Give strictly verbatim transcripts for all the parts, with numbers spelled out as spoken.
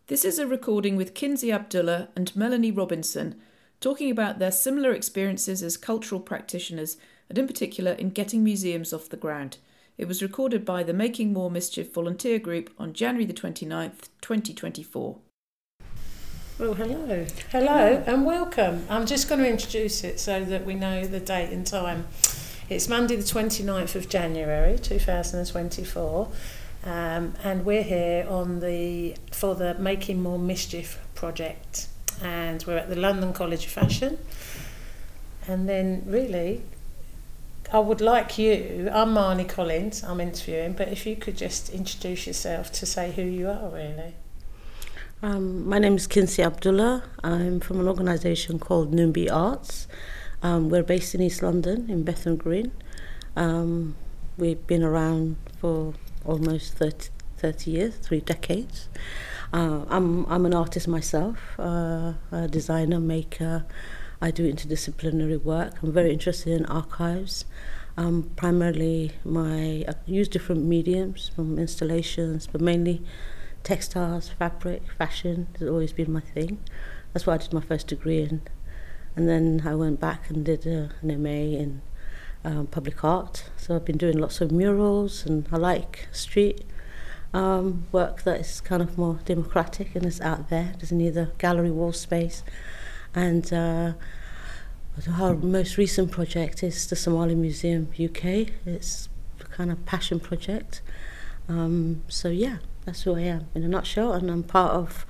This is a recording with Kinsey Abdullah and Melanie Robinson, talking about their similar experiences as cultural practitioners, and in particular in getting museums off the ground. It was recorded by the Making More Mischief volunteer group on January the twenty-ninth, twenty twenty-four. Well, hello. Hello and welcome. I'm just going to introduce it so that we know the date and time. It's Monday the twenty-ninth of January two thousand twenty-four. Um, and we're here on the for the Making More Mischief project, and we're at the London College of Fashion. And then really I would like you, I'm Marnie Collins, I'm interviewing, but if you could just introduce yourself to say who you are really. Um, my name is Kinsey Abdullah. I'm from an organisation called Numbi Arts. Um, we're based in East London in Bethnal Green. Um, we've been around for almost thirty, thirty years, three decades. Uh, I'm I'm an artist myself, uh, a designer, maker. I do interdisciplinary work. I'm very interested in archives. Um, primarily, my I use different mediums, from installations, but mainly textiles, fabric, fashion has always been my thing. That's what I did my first degree in, and then I went back and did uh, an M A in Um, public art. So I've been doing lots of murals, and I like street um, work that is kind of more democratic and is out there, doesn't need a gallery wall space. And uh, our most recent project is the Somali Museum U K. It's a kind of passion project. Um, so yeah, that's who I am in a nutshell, and I'm part of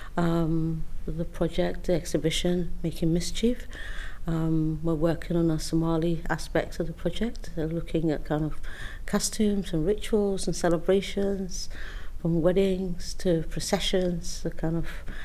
um, the project, the exhibition Making Mischief. Um, we're working on a Somali aspect of the project. They're looking at kind of costumes and rituals and celebrations, from weddings to processions, the kind of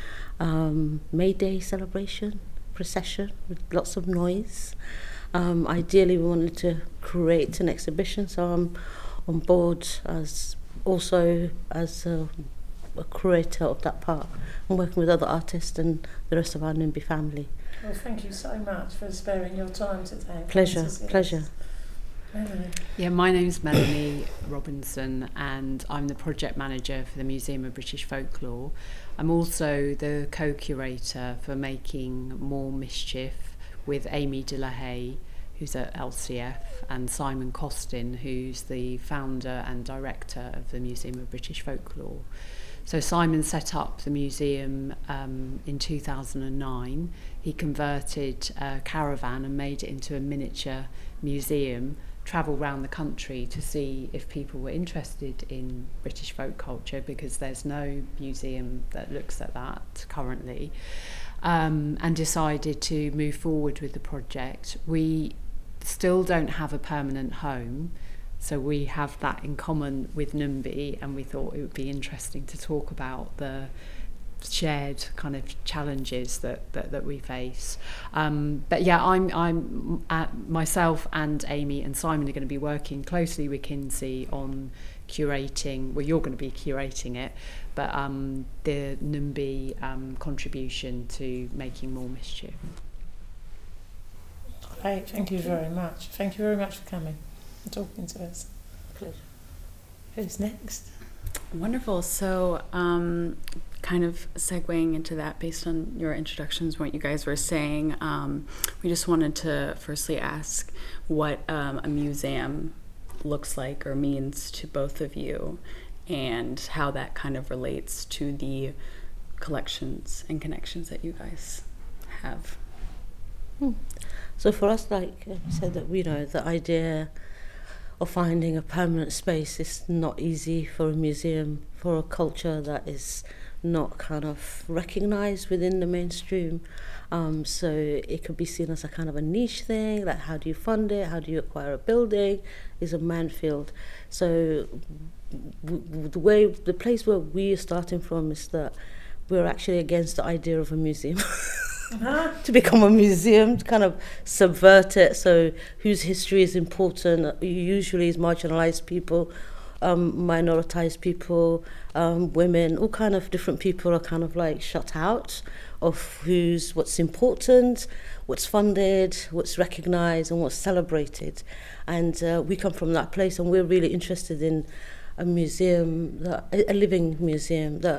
um, May Day celebration procession with lots of noise. Um, ideally, we wanted to create an exhibition, so I'm on board as also as a, a curator of that part. I'm working with other artists and the rest of our Numbi family. Well, thank you so much for sparing your time today. Pleasure, pleasure. Melanie. Yeah, my name's Melanie Robinson, and I'm the project manager for the Museum of British Folklore. I'm also the co-curator for Making More Mischief with Amy De La Haye, who's at L C F, and Simon Costin, who's the founder and director of the Museum of British Folklore. So Simon set up the museum um, in two thousand nine. He converted a caravan and made it into a miniature museum, travel around the country to see if people were interested in British folk culture, because there's no museum that looks at that currently, um, and decided to move forward with the project. We still don't have a permanent home, so we have that in common with Numbi, and we thought it would be interesting to talk about the shared kind of challenges that that, that we face. Um, but yeah, I'm I'm at myself and Amy and Simon are going to be working closely with Kinsey on curating. Well, you're going to be curating it, but um, the Numbi um, contribution to Making More Mischief. Great, thank you very much. Thank you very much for coming and talking to us. Pleasure. Who's next? Wonderful. So, um, kind of segueing into that based on your introductions, what you guys were saying, um, we just wanted to firstly ask what um, a museum looks like or means to both of you, and how that kind of relates to the collections and connections that you guys have. Hmm. So for us, like I said, that we know the idea of finding a permanent space is not easy for a museum, for a culture that is not kind of recognised within the mainstream. Um, so it could be seen as a kind of a niche thing, like how do you fund it, how do you acquire a building, is a minefield. So w- the way, the place where we are starting from is that we're actually against the idea of a museum. Uh-huh. To become a museum, to kind of subvert it, so whose history is important usually is marginalised people, um, minoritized people, um, women, all kind of different people are kind of like shut out of who's what's important, what's funded, what's recognised and what's celebrated. And uh, we come from that place, and we're really interested in a museum, that, a living museum that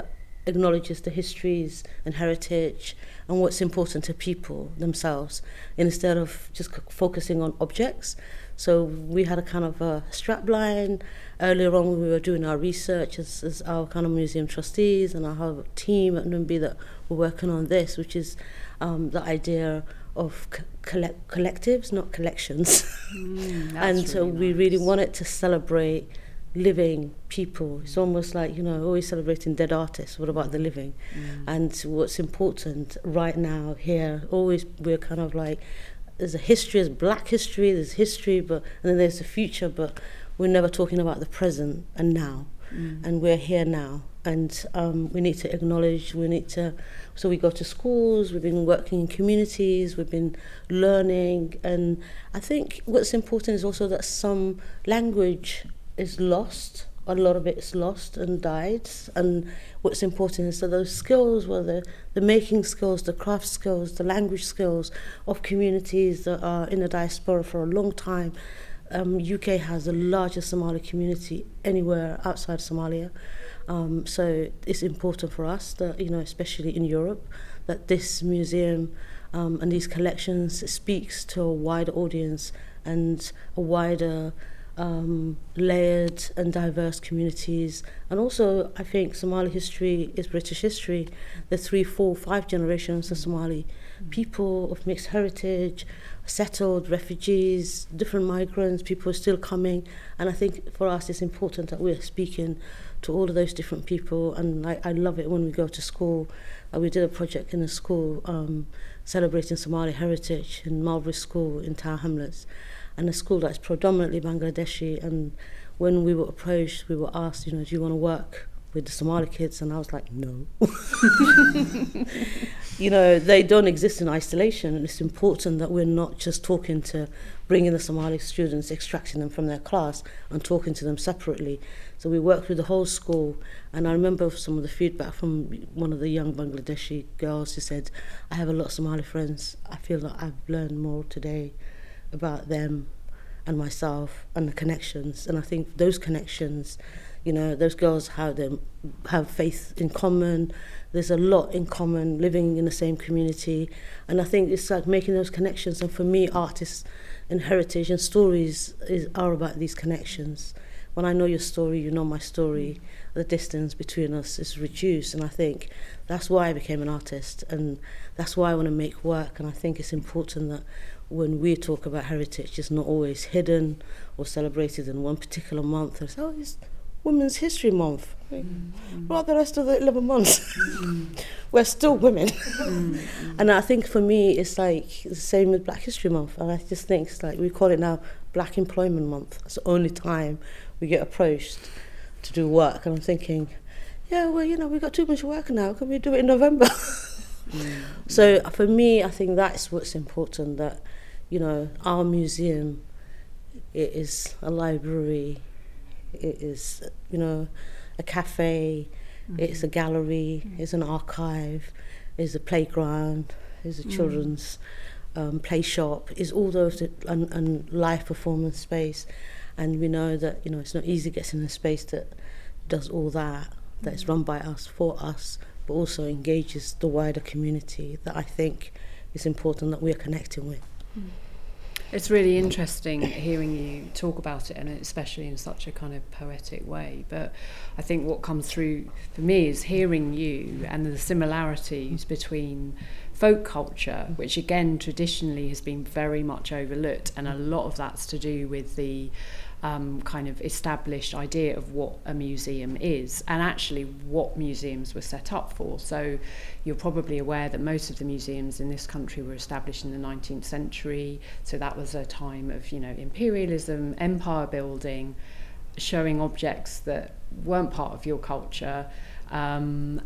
acknowledges the histories and heritage and what's important to people themselves, instead of just c- focusing on objects. So we had a kind of a strapline. Earlier on, when we were doing our research as, as our kind of museum trustees, and our whole team at N U M B that were working on this, which is um, the idea of co- collect- collectives, not collections. Mm, And so really we nice. really wanted to celebrate living people. It's almost like, you know, always celebrating dead artists. What about the living? Mm. And what's important right now here, always we're kind of like, there's a history, there's black history, there's history, but and then there's the future, but we're never talking about the present and now. Mm. And we're here now. And um, we need to acknowledge, we need to, so we go to schools, we've been working in communities, we've been learning. And I think what's important is also that some language is lost. A lot of it is lost and died. And what's important is that those skills, whether the making skills, the craft skills, the language skills of communities that are in the diaspora for a long time. Um, U K has the largest Somali community anywhere outside Somalia. Um, so it's important for us that, you know, especially in Europe, that this museum um, and these collections speaks to a wider audience and a wider um, layered and diverse communities. And also, I think Somali history is British history. The three, four, five generations of Somali people of mixed heritage, settled, refugees, different migrants, people are still coming. And I think for us it's important that we're speaking to all of those different people. And I, I love it when we go to school. Uh, we did a project in a school um, celebrating Somali heritage in Marlbury School in Tower Hamlets, and a school that's predominantly Bangladeshi. And when we were approached, we were asked, you know, do you want to work with the Somali kids? And I was like, no. You know, they don't exist in isolation, and it's important that we're not just talking to bringing the Somali students, extracting them from their class and talking to them separately. So we worked with the whole school, and I remember some of the feedback from one of the young Bangladeshi girls who said, I have a lot of Somali friends. I feel like I've learned more today about them and myself and the connections. And I think those connections, you know, those girls have them have faith in common. There's a lot in common, living in the same community. And I think it's like making those connections. And for me, artists and heritage and stories is, are about these connections. When I know your story, you know my story, the distance between us is reduced. And I think that's why I became an artist. And that's why I want to make work. And I think it's important that when we talk about heritage, it's not always hidden or celebrated in one particular month. It's, oh, it's Women's History Month. Mm-hmm. Well, the rest of the eleven months, mm-hmm. we're still women. Mm-hmm. And I think for me, it's like the same with Black History Month. And I just think it's like, we call it now Black Employment Month. It's the only time we get approached to do work. And I'm thinking, yeah, well, you know, we've got too much work now. Can we do it in November? Mm-hmm. So for me, I think that's what's important, that, you know, our museum, it is a library, it is, you know, a cafe, mm-hmm. it's a gallery, mm-hmm. it's an archive, it's a playground, it's a mm-hmm. children's um, play shop, it's all those that, and, and live performance space. And we know that, you know, it's not easy getting a space that does all that, that is run by us, for us, but also engages the wider community, that I think is important that we're connecting with. Mm. It's really interesting hearing you talk about it, and especially in such a kind of poetic way. But I think what comes through for me is hearing you and the similarities between folk culture, which again traditionally has been very much overlooked, and a lot of that's to do with the um, kind of established idea of what a museum is and actually what museums were set up for. So you're probably aware that most of the museums in this country were established in the nineteenth century. So that was a time of, you know, imperialism, empire building, showing objects that weren't part of your culture. Um,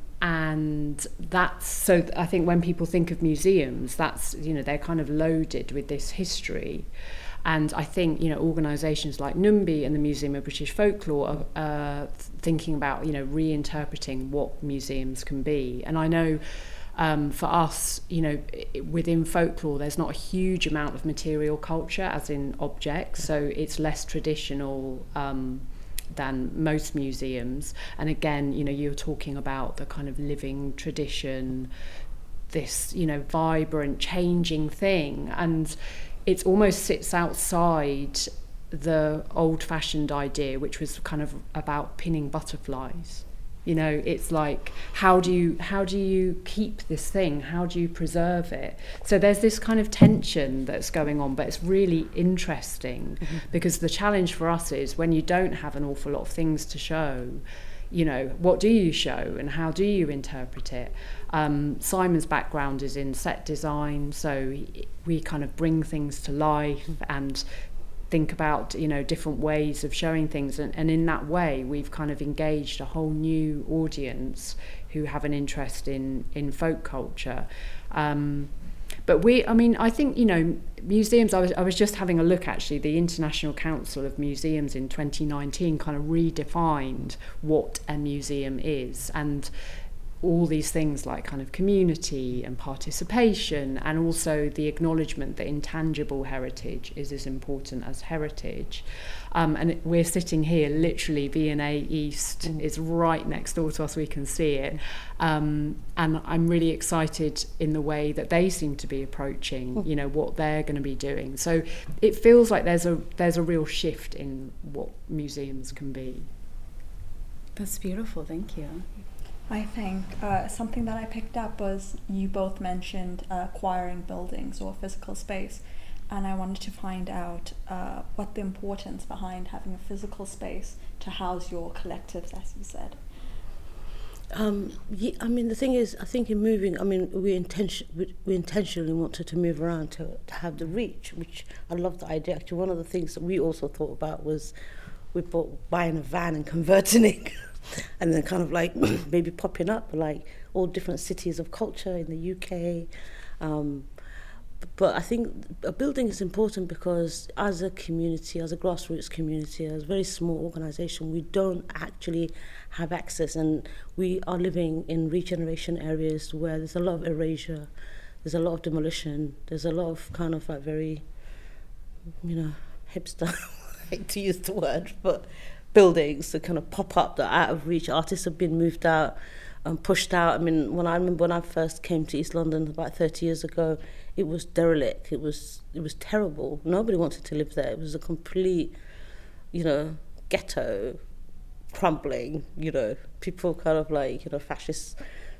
and that's, so I think when people think of museums, that's, you know, they're kind of loaded with this history. And I think, you know, organisations like N U M B and the Museum of British Folklore are uh, thinking about, you know, reinterpreting what museums can be. And I know um, for us, you know, within folklore, there's not a huge amount of material culture, as in objects. So it's less traditional um, than most museums. And again, you know, you're talking about the kind of living tradition, this, you know, vibrant, changing thing, and it almost sits outside the old-fashioned idea, which was kind of about pinning butterflies. You know, it's like, how do you how do you keep this thing? How do you preserve it? So there's this kind of tension that's going on, but it's really interesting mm-hmm. because the challenge for us is when you don't have an awful lot of things to show, you know, what do you show and how do you interpret it? Um, Simon's background is in set design, so we kind of bring things to life and think about, you know, different ways of showing things, and, and in that way we've kind of engaged a whole new audience who have an interest in in folk culture. Um, but we, I mean, I think, you know, museums, I was, I was just having a look actually, the International Council of Museums in twenty nineteen kind of redefined what a museum is, and all these things like kind of community and participation, and also the acknowledgement that intangible heritage is as important as heritage. Um, and it, we're sitting here, literally V and A East mm. is right next door to us, we can see it. Um, and I'm really excited in the way that they seem to be approaching, mm. you know, what they're going to be doing. So it feels like there's a there's a real shift in what museums can be. That's beautiful, thank you. I think uh, something that I picked up was you both mentioned uh, acquiring buildings or physical space, and I wanted to find out uh, what the importance behind having a physical space to house your collectives, as you said. Um, yeah, I mean, the thing is, I think in moving, I mean, we intention we, we intentionally wanted to move around to, to have the reach, which I love the idea. Actually, one of the things that we also thought about was we bought buying a van and converting it. And then kind of like maybe popping up like all different cities of culture in the U K. Um, but I think a building is important because as a community, as a grassroots community, as a very small organisation, we don't actually have access, and we are living in regeneration areas where there's a lot of erasure, there's a lot of demolition, there's a lot of kind of like very, you know, hipster, I hate to use the word, but buildings that kind of pop up that are out of reach. Artists have been moved out and pushed out. I mean, when I remember when I first came to East London about thirty years ago, it was derelict. It was it was terrible. Nobody wanted to live there. It was a complete, you know, ghetto, crumbling. You know, people kind of like, you know, fascist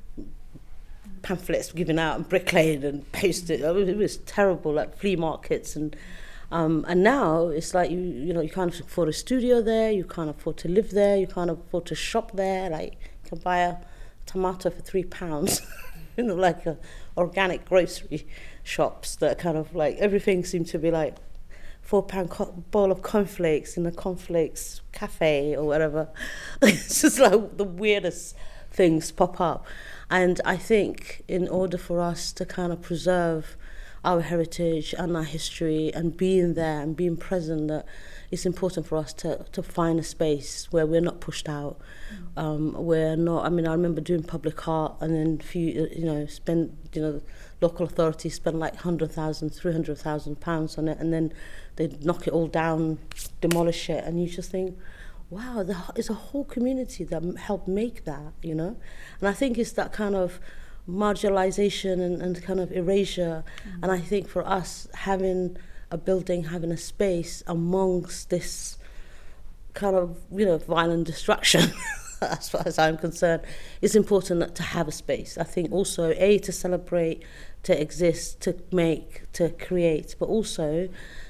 pamphlets given out and bricklayed and pasted. I mean, it was terrible, like flea markets and. Um, and now it's like, you you know, you can't afford a studio there, you can't afford to live there, you can't afford to shop there. Like, you can buy a tomato for three pounds, you know, like a organic grocery shops that kind of like, everything seems to be like four pound co- bowl of cornflakes in a cornflakes cafe or whatever. It's just like the weirdest things pop up. And I think in order for us to kind of preserve our heritage and our history and being there and being present, that it's important for us to, to find a space where we're not pushed out. Mm. Um, we're not, I mean, I remember doing public art and then few, you know, spend, you know, local authorities spend like one hundred thousand, three hundred thousand pounds on it, and then they knock it all down, demolish it, and you just think, wow, there's a whole community that helped make that, you know? And I think it's that kind of marginalization and, and kind of erasure. Mm-hmm. And I think for us, having a building, having a space amongst this kind of, you know, violent destruction, as far as I'm concerned, it's important to have a space. I think also, A, to celebrate, to exist, to make, to create, but also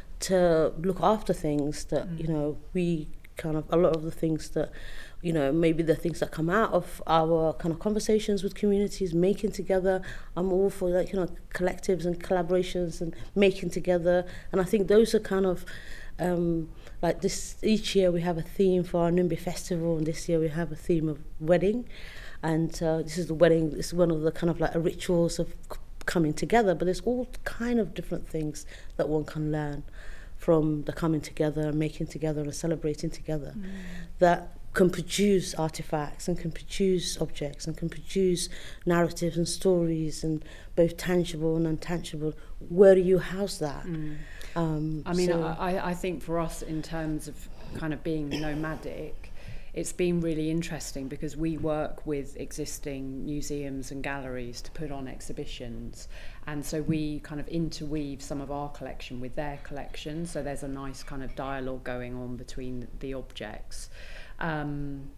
to look after things that, mm-hmm. you know, we kind of, a lot of the things that, you know, maybe the things that come out of our kind of conversations with communities, making together. I'm all for, like, you know, collectives and collaborations and making together. And I think those are kind of, um, like this, each year we have a theme for our Numbi Festival, and this year we have a theme of wedding. And uh, this is the wedding, this is one of the kind of like rituals of coming together, but there's all kind of different things that one can learn from the coming together, making together and celebrating together, mm. that can produce artifacts and can produce objects and can produce narratives and stories, and both tangible and intangible. Where do you house that? Mm. Um, I mean, so I, I think for us, in terms of kind of being nomadic, it's been really interesting because we work with existing museums and galleries to put on exhibitions, and so we kind of interweave some of our collection with their collection, so there's a nice kind of dialogue going on between the objects. Um,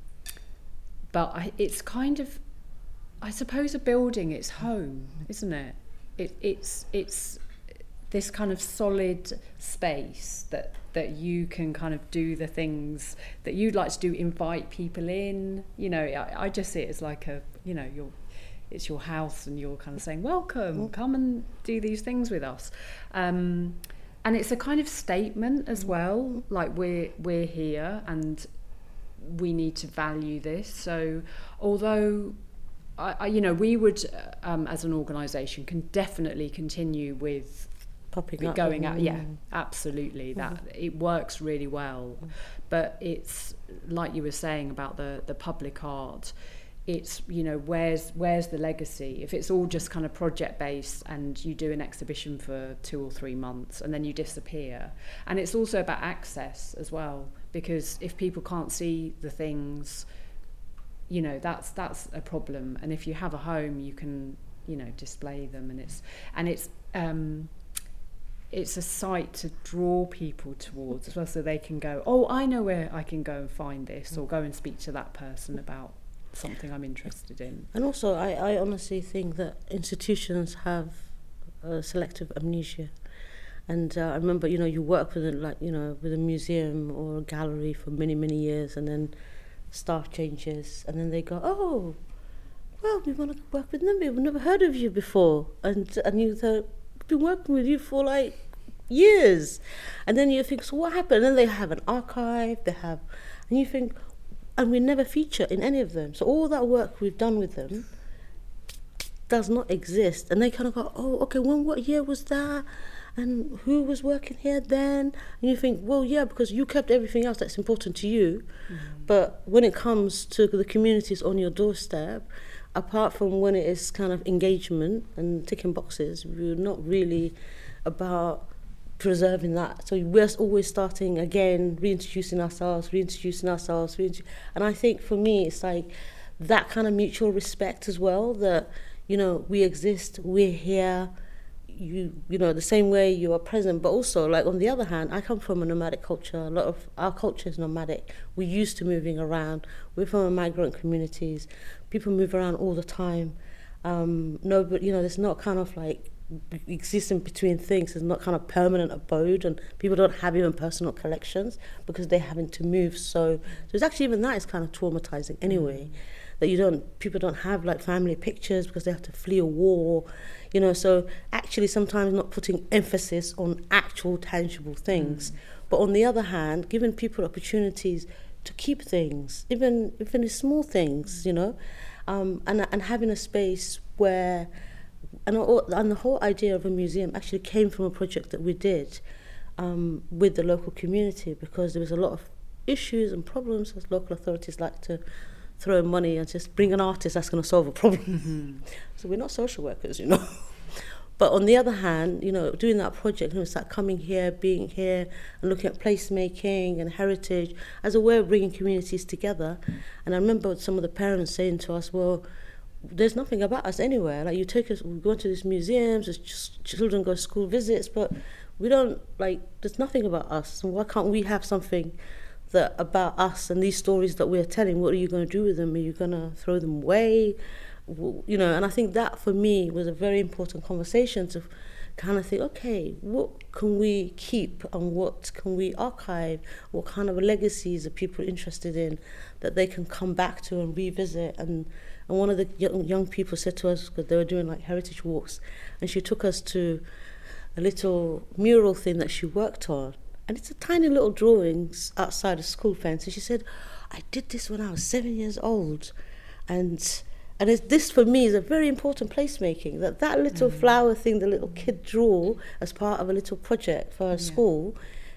but I, it's kind of, I suppose, a building, it's home, isn't it? It it's it's this kind of solid space that that you can kind of do the things that you'd like to do, invite people in. You know, I, I just see it as like a, you know, your it's your house and you're kind of saying, welcome, come and do these things with us. Um, and it's a kind of statement as well, like we're we're here and we need to value this. So although, I, I, you know, we would, um, as an organisation, can definitely continue with popping up, going out. Mm. Yeah, absolutely. That mm. it works really well, mm. but it's like you were saying about the the public art. It's, you know, where's where's the legacy? If it's all just kind of project based and you do an exhibition for two or three months and then you disappear, and it's also about access as well, because if people can't see the things, you know, that's that's a problem. And if you have a home, you can, you know, display them, and it's and it's um it's a site to draw people towards as well, so they can go, oh, I know where I can go and find this, or go and speak to that person about something I'm interested in. And also, I, I honestly think that institutions have uh, selective amnesia. And uh, I remember, you know, you work with a, like, you know, with a museum or a gallery for many, many years, and then staff changes, and then they go, oh, well, we want to work with Nimby. We've never heard of you before. And and you thought, we've been working with you for like years. And then you think, so what happened? And then they have an archive, they have, and you think, and we never feature in any of them. So all that work we've done with them does not exist. And they kind of go, oh, okay, when, what year was that? And who was working here then? And you think, well, yeah, because you kept everything else that's important to you. Mm. But when it comes to the communities on your doorstep, apart from when it is kind of engagement and ticking boxes, we're not really about preserving that. So we're always starting again, reintroducing ourselves, reintroducing ourselves. Reintroducing, and I think for me, it's like that kind of mutual respect as well, that, you know, we exist, we're here, you you know, the same way you are present. But also, like, on the other hand, I come from a nomadic culture. A lot of our culture is nomadic. We're used to moving around. We're from migrant communities. People move around all the time. Um, no, but, you know, there's not kind of like existing between things. There's not kind of permanent abode, and people don't have even personal collections because they're having to move. So, so it's actually, even that is kind of traumatizing anyway. Mm. That you don't, people don't have like family pictures because they have to flee a war, you know. So actually, sometimes not putting emphasis on actual tangible things, mm. but on the other hand, giving people opportunities to keep things, even even small things, you know, um, and and having a space where, and and the whole idea of a museum actually came from a project that we did um, with the local community, because there was a lot of issues and problems as local authorities like to throw money and just bring an artist that's going to solve a problem. Mm-hmm. So we're not social workers, you know. But on the other hand, you know, doing that project, you know, it's like coming here, being here, and looking at placemaking and heritage as a way of bringing communities together. And I remember some of the parents saying to us, well, there's nothing about us anywhere. Like, you take us, we go to these museums, there's just children go school visits, but we don't, like, there's nothing about us. And why can't we have something that about us and these stories that we're telling? What are you going to do with them? Are you going to throw them away? You know, and I think that for me was a very important conversation to kind of think, okay, what can we keep and what can we archive? What kind of legacies are people interested in that they can come back to and revisit? And and one of the young, young people said to us, because they were doing like heritage walks, and she took us to a little mural thing that she worked on. And it's a tiny little drawings outside a school fence. And she said, I did this when I was seven years old. And and it's, this for me is a very important placemaking, that that little mm. flower thing the little kid drew as part of a little project for her yeah. school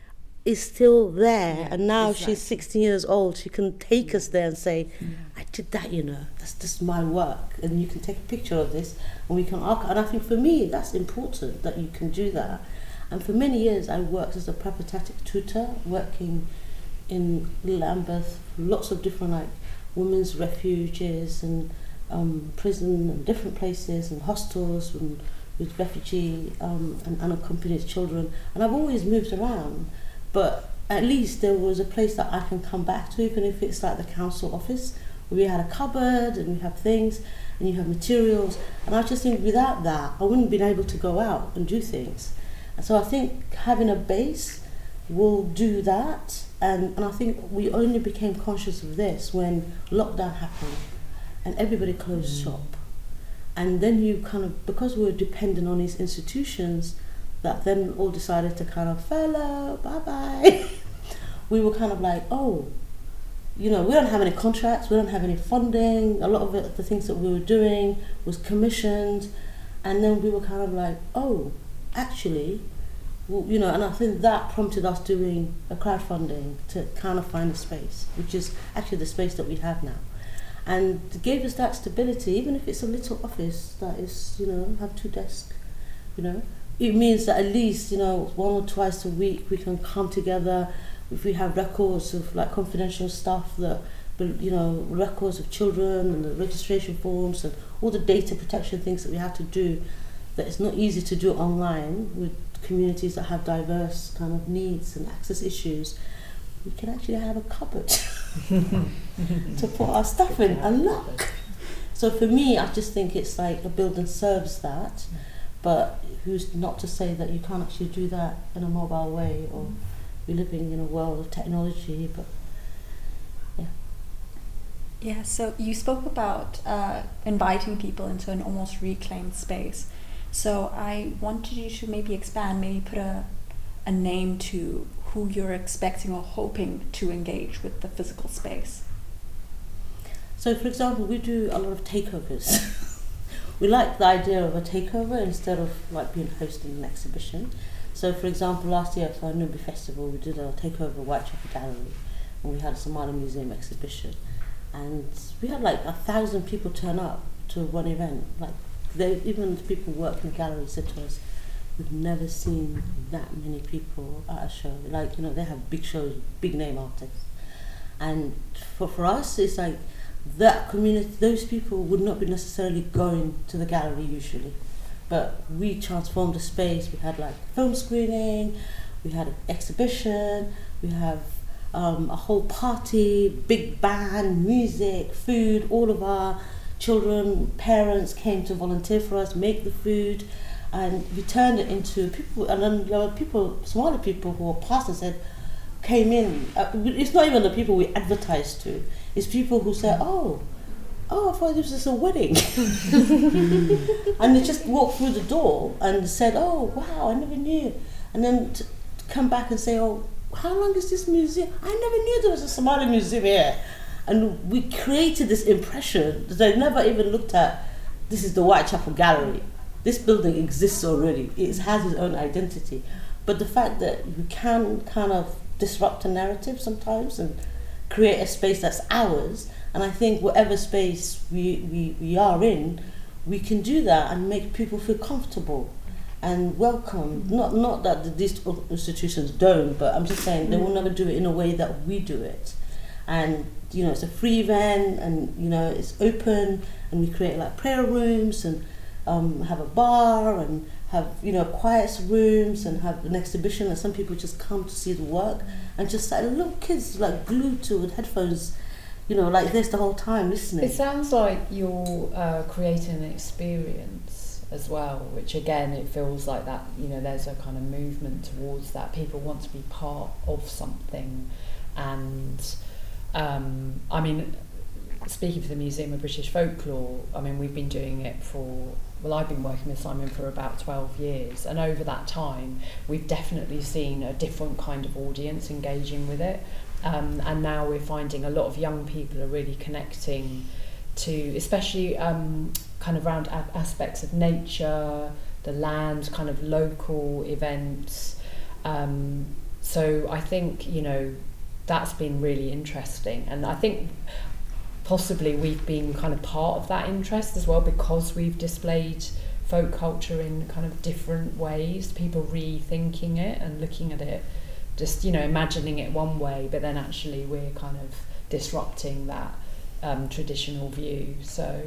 is still there. Yeah, and now exactly. she's sixteen years old. She can take yeah. us there and say, yeah. I did that, you know, that's just my work. And you can take a picture of this and we can archive. And I think for me, that's important that you can do that. And for many years, I worked as a peripatetic tutor, working in Lambeth, lots of different like women's refuges and um, prison and different places and hostels and with refugee um, and unaccompanied children. And I've always moved around, but at least there was a place that I can come back to, even if it's like the council office, where we had a cupboard and we have things and you have materials. And I just think without that, I wouldn't have been able to go out and do things. And so I think having a base will do that. And, and I think we only became conscious of this when lockdown happened and everybody closed mm. shop. And then you kind of, because we were dependent on these institutions that then all decided to kind of fellow, bye-bye. We were kind of like, oh, you know, we don't have any contracts, we don't have any funding. A lot of it, the things that we were doing was commissioned. And then we were kind of like, oh, actually, well, you know, and I think that prompted us doing a crowdfunding to kind of find a space, which is actually the space that we have now. And it gave us that stability, even if it's a little office that is, you know, have two desks, you know. It means that at least, you know, one or twice a week we can come together. If we have records of like confidential stuff, that, you know, records of children and the registration forms and all the data protection things that we have to do, that it's not easy to do online with communities that have diverse kind of needs and access issues, we can actually have a cupboard to put our stuff in and lock. So for me, I just think it's like a building serves that, but who's not to say that you can't actually do that in a mobile way, or we're living in a world of technology, but yeah. Yeah, so you spoke about uh, inviting people into an almost reclaimed space. So I wanted you to maybe expand, maybe put a, a name to who you're expecting or hoping to engage with the physical space. So for example, we do a lot of takeovers. We like the idea of a takeover instead of like being hosting an exhibition. So for example, last year for our Numbi Festival, we did a takeover Whitechapel Gallery, and we had a Somali Museum exhibition. And we had like a thousand people turn up to one event. Like they, even the people who work in the gallery said to us, we've never seen that many people at a show. Like, you know, they have big shows, big name artists. And for, for us, it's like that community, those people would not be necessarily going to the gallery usually. But we transformed the space. We had like film screening, we had an exhibition, we have um, a whole party, big band, music, food. All of our children, parents came to volunteer for us, make the food, and we turned it into people. And then there were people, smaller people who were pastors said, came in. Uh, it's not even the people we advertised to. It's people who said, oh, oh, I thought this was a wedding. And they just walked through the door and said, oh, wow, I never knew. And then to come back and say, oh, how long is this museum? I never knew there was a Somali museum here. And we created this impression that they never even looked at, this is the Whitechapel Gallery. This building exists already. It has its own identity. But the fact that we can kind of disrupt a narrative sometimes and create a space that's ours, and I think whatever space we, we, we are in, we can do that and make people feel comfortable and welcome. Not not that these institutions don't, but I'm just saying they will never do it in a way that we do it. And you know, it's a free event, and you know, it's open, and we create like prayer rooms and um, have a bar and have, you know, quiet rooms and have an exhibition, and some people just come to see the work and just like little kids like glued to with headphones, you know, like this the whole time listening. It sounds like you're uh, creating an experience as well, which again, it feels like that, you know, there's a kind of movement towards that. People want to be part of something. And um, I mean, speaking for the Museum of British Folklore, I mean, we've been doing it for, well, I've been working with Simon for about twelve years, and over that time we've definitely seen a different kind of audience engaging with it, um, and now we're finding a lot of young people are really connecting to, especially um, kind of around a- aspects of nature, the land, kind of local events, um, so I think, you know, that's been really interesting, and I think possibly we've been kind of part of that interest as well, because we've displayed folk culture in kind of different ways, people rethinking it and looking at it just, you know, imagining it one way, but then actually we're kind of disrupting that um, traditional view. So,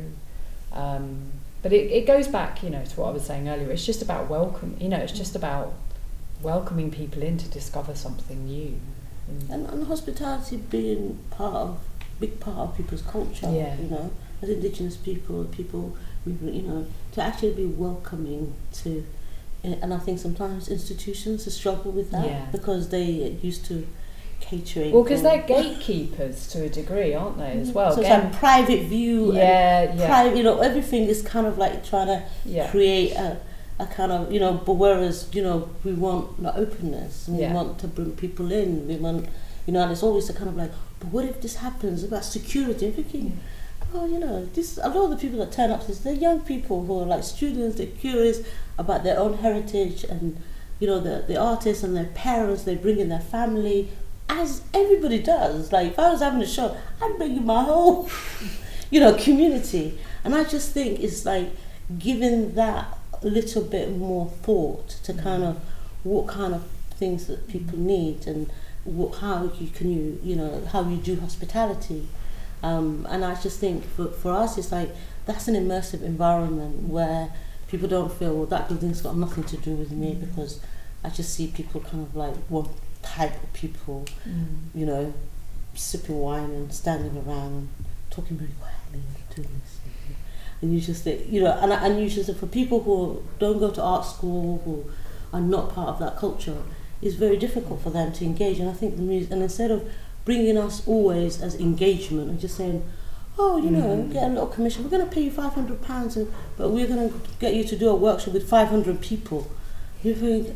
um, but it, it goes back, you know, to what I was saying earlier. It's just about welcome, you know, it's just about welcoming people in to discover something new. And, and hospitality being part of, big part of people's culture, Yeah. you know, as Indigenous people, people, you know, to actually be welcoming to, and I think sometimes institutions struggle with that Yeah. because they used to catering. Well, because for- they're gatekeepers to a degree, aren't they, as well? So it's Again, like private view. yeah, and yeah, private, you know, everything is kind of like trying to yeah. create a, a kind of, you know, but whereas, you know, we want the openness, and we Yeah. want to bring people in, we want, you know, and it's always a kind of like, but what if this happens about security? I'm thinking, oh, you know, this, a lot of the people that turn up to this, they're young people who are like students, they're curious about their own heritage, and, you know, the, the artists and their parents, they bring in their family, as everybody does. Like, if I was having a show, I'd bring in my whole, you know, community. And I just think it's like giving that a little bit more thought to kind of what kind of things that people need, and what, how you can you, you know, how you do hospitality. Um, and I just think for, for us, it's like, that's an immersive environment where people don't feel, well, that building's got nothing to do with me, because I just see people kind of like one type of people, Mm. you know, sipping wine and standing around and talking very quietly and doing this. And you just think, you know, and, and you just, for people who don't go to art school, who are not part of that culture, it's very difficult for them to engage. And I think the music, and instead of bringing us always as engagement and just saying, oh, you know, Mm. get a little commission, we're going to pay you five hundred pounds, and, but we're going to get you to do a workshop with five hundred people. You think,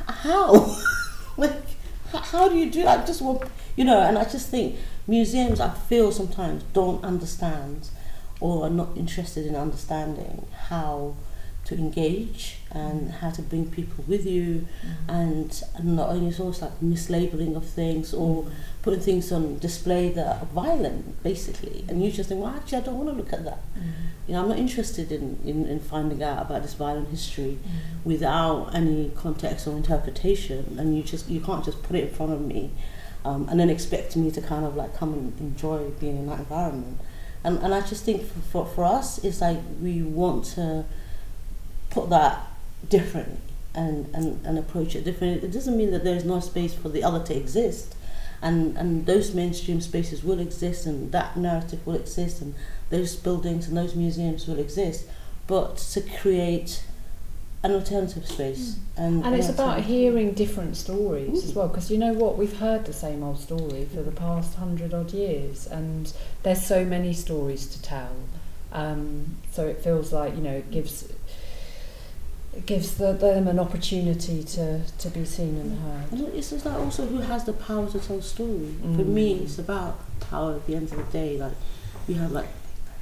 how? Like, h- how do you do that? I just want, you know, and I just think museums, I feel sometimes don't understand, or are not interested in understanding how to engage and how to bring people with you, and, and not only it's always like mislabeling of things, or putting things on display that are violent, basically. And you just think, well, actually, I don't want to look at that. You know, I'm not interested in, in, in finding out about this violent history without any context or interpretation. And you just you can't just put it in front of me, um, and then expect me to kind of like come and enjoy being in that environment. And and I just think for, for, for us, it's like we want to put that differently and, and, and approach it differently. It doesn't mean that there is no space for the other to exist. And, and those mainstream spaces will exist, and that narrative will exist, and those buildings and those museums will exist. But to create an alternative space. Mm. And, And an it's about alternative- hearing different stories as Mm. well, because you know what, we've heard the same old story for the past hundred odd years, and there's so many stories to tell. Um, so it feels like, you know, it gives it gives the, them an opportunity to, to be seen and heard. And it's just like also who has the power to tell a story. Mm. For me, it's about power at the end of the day. Like, we have like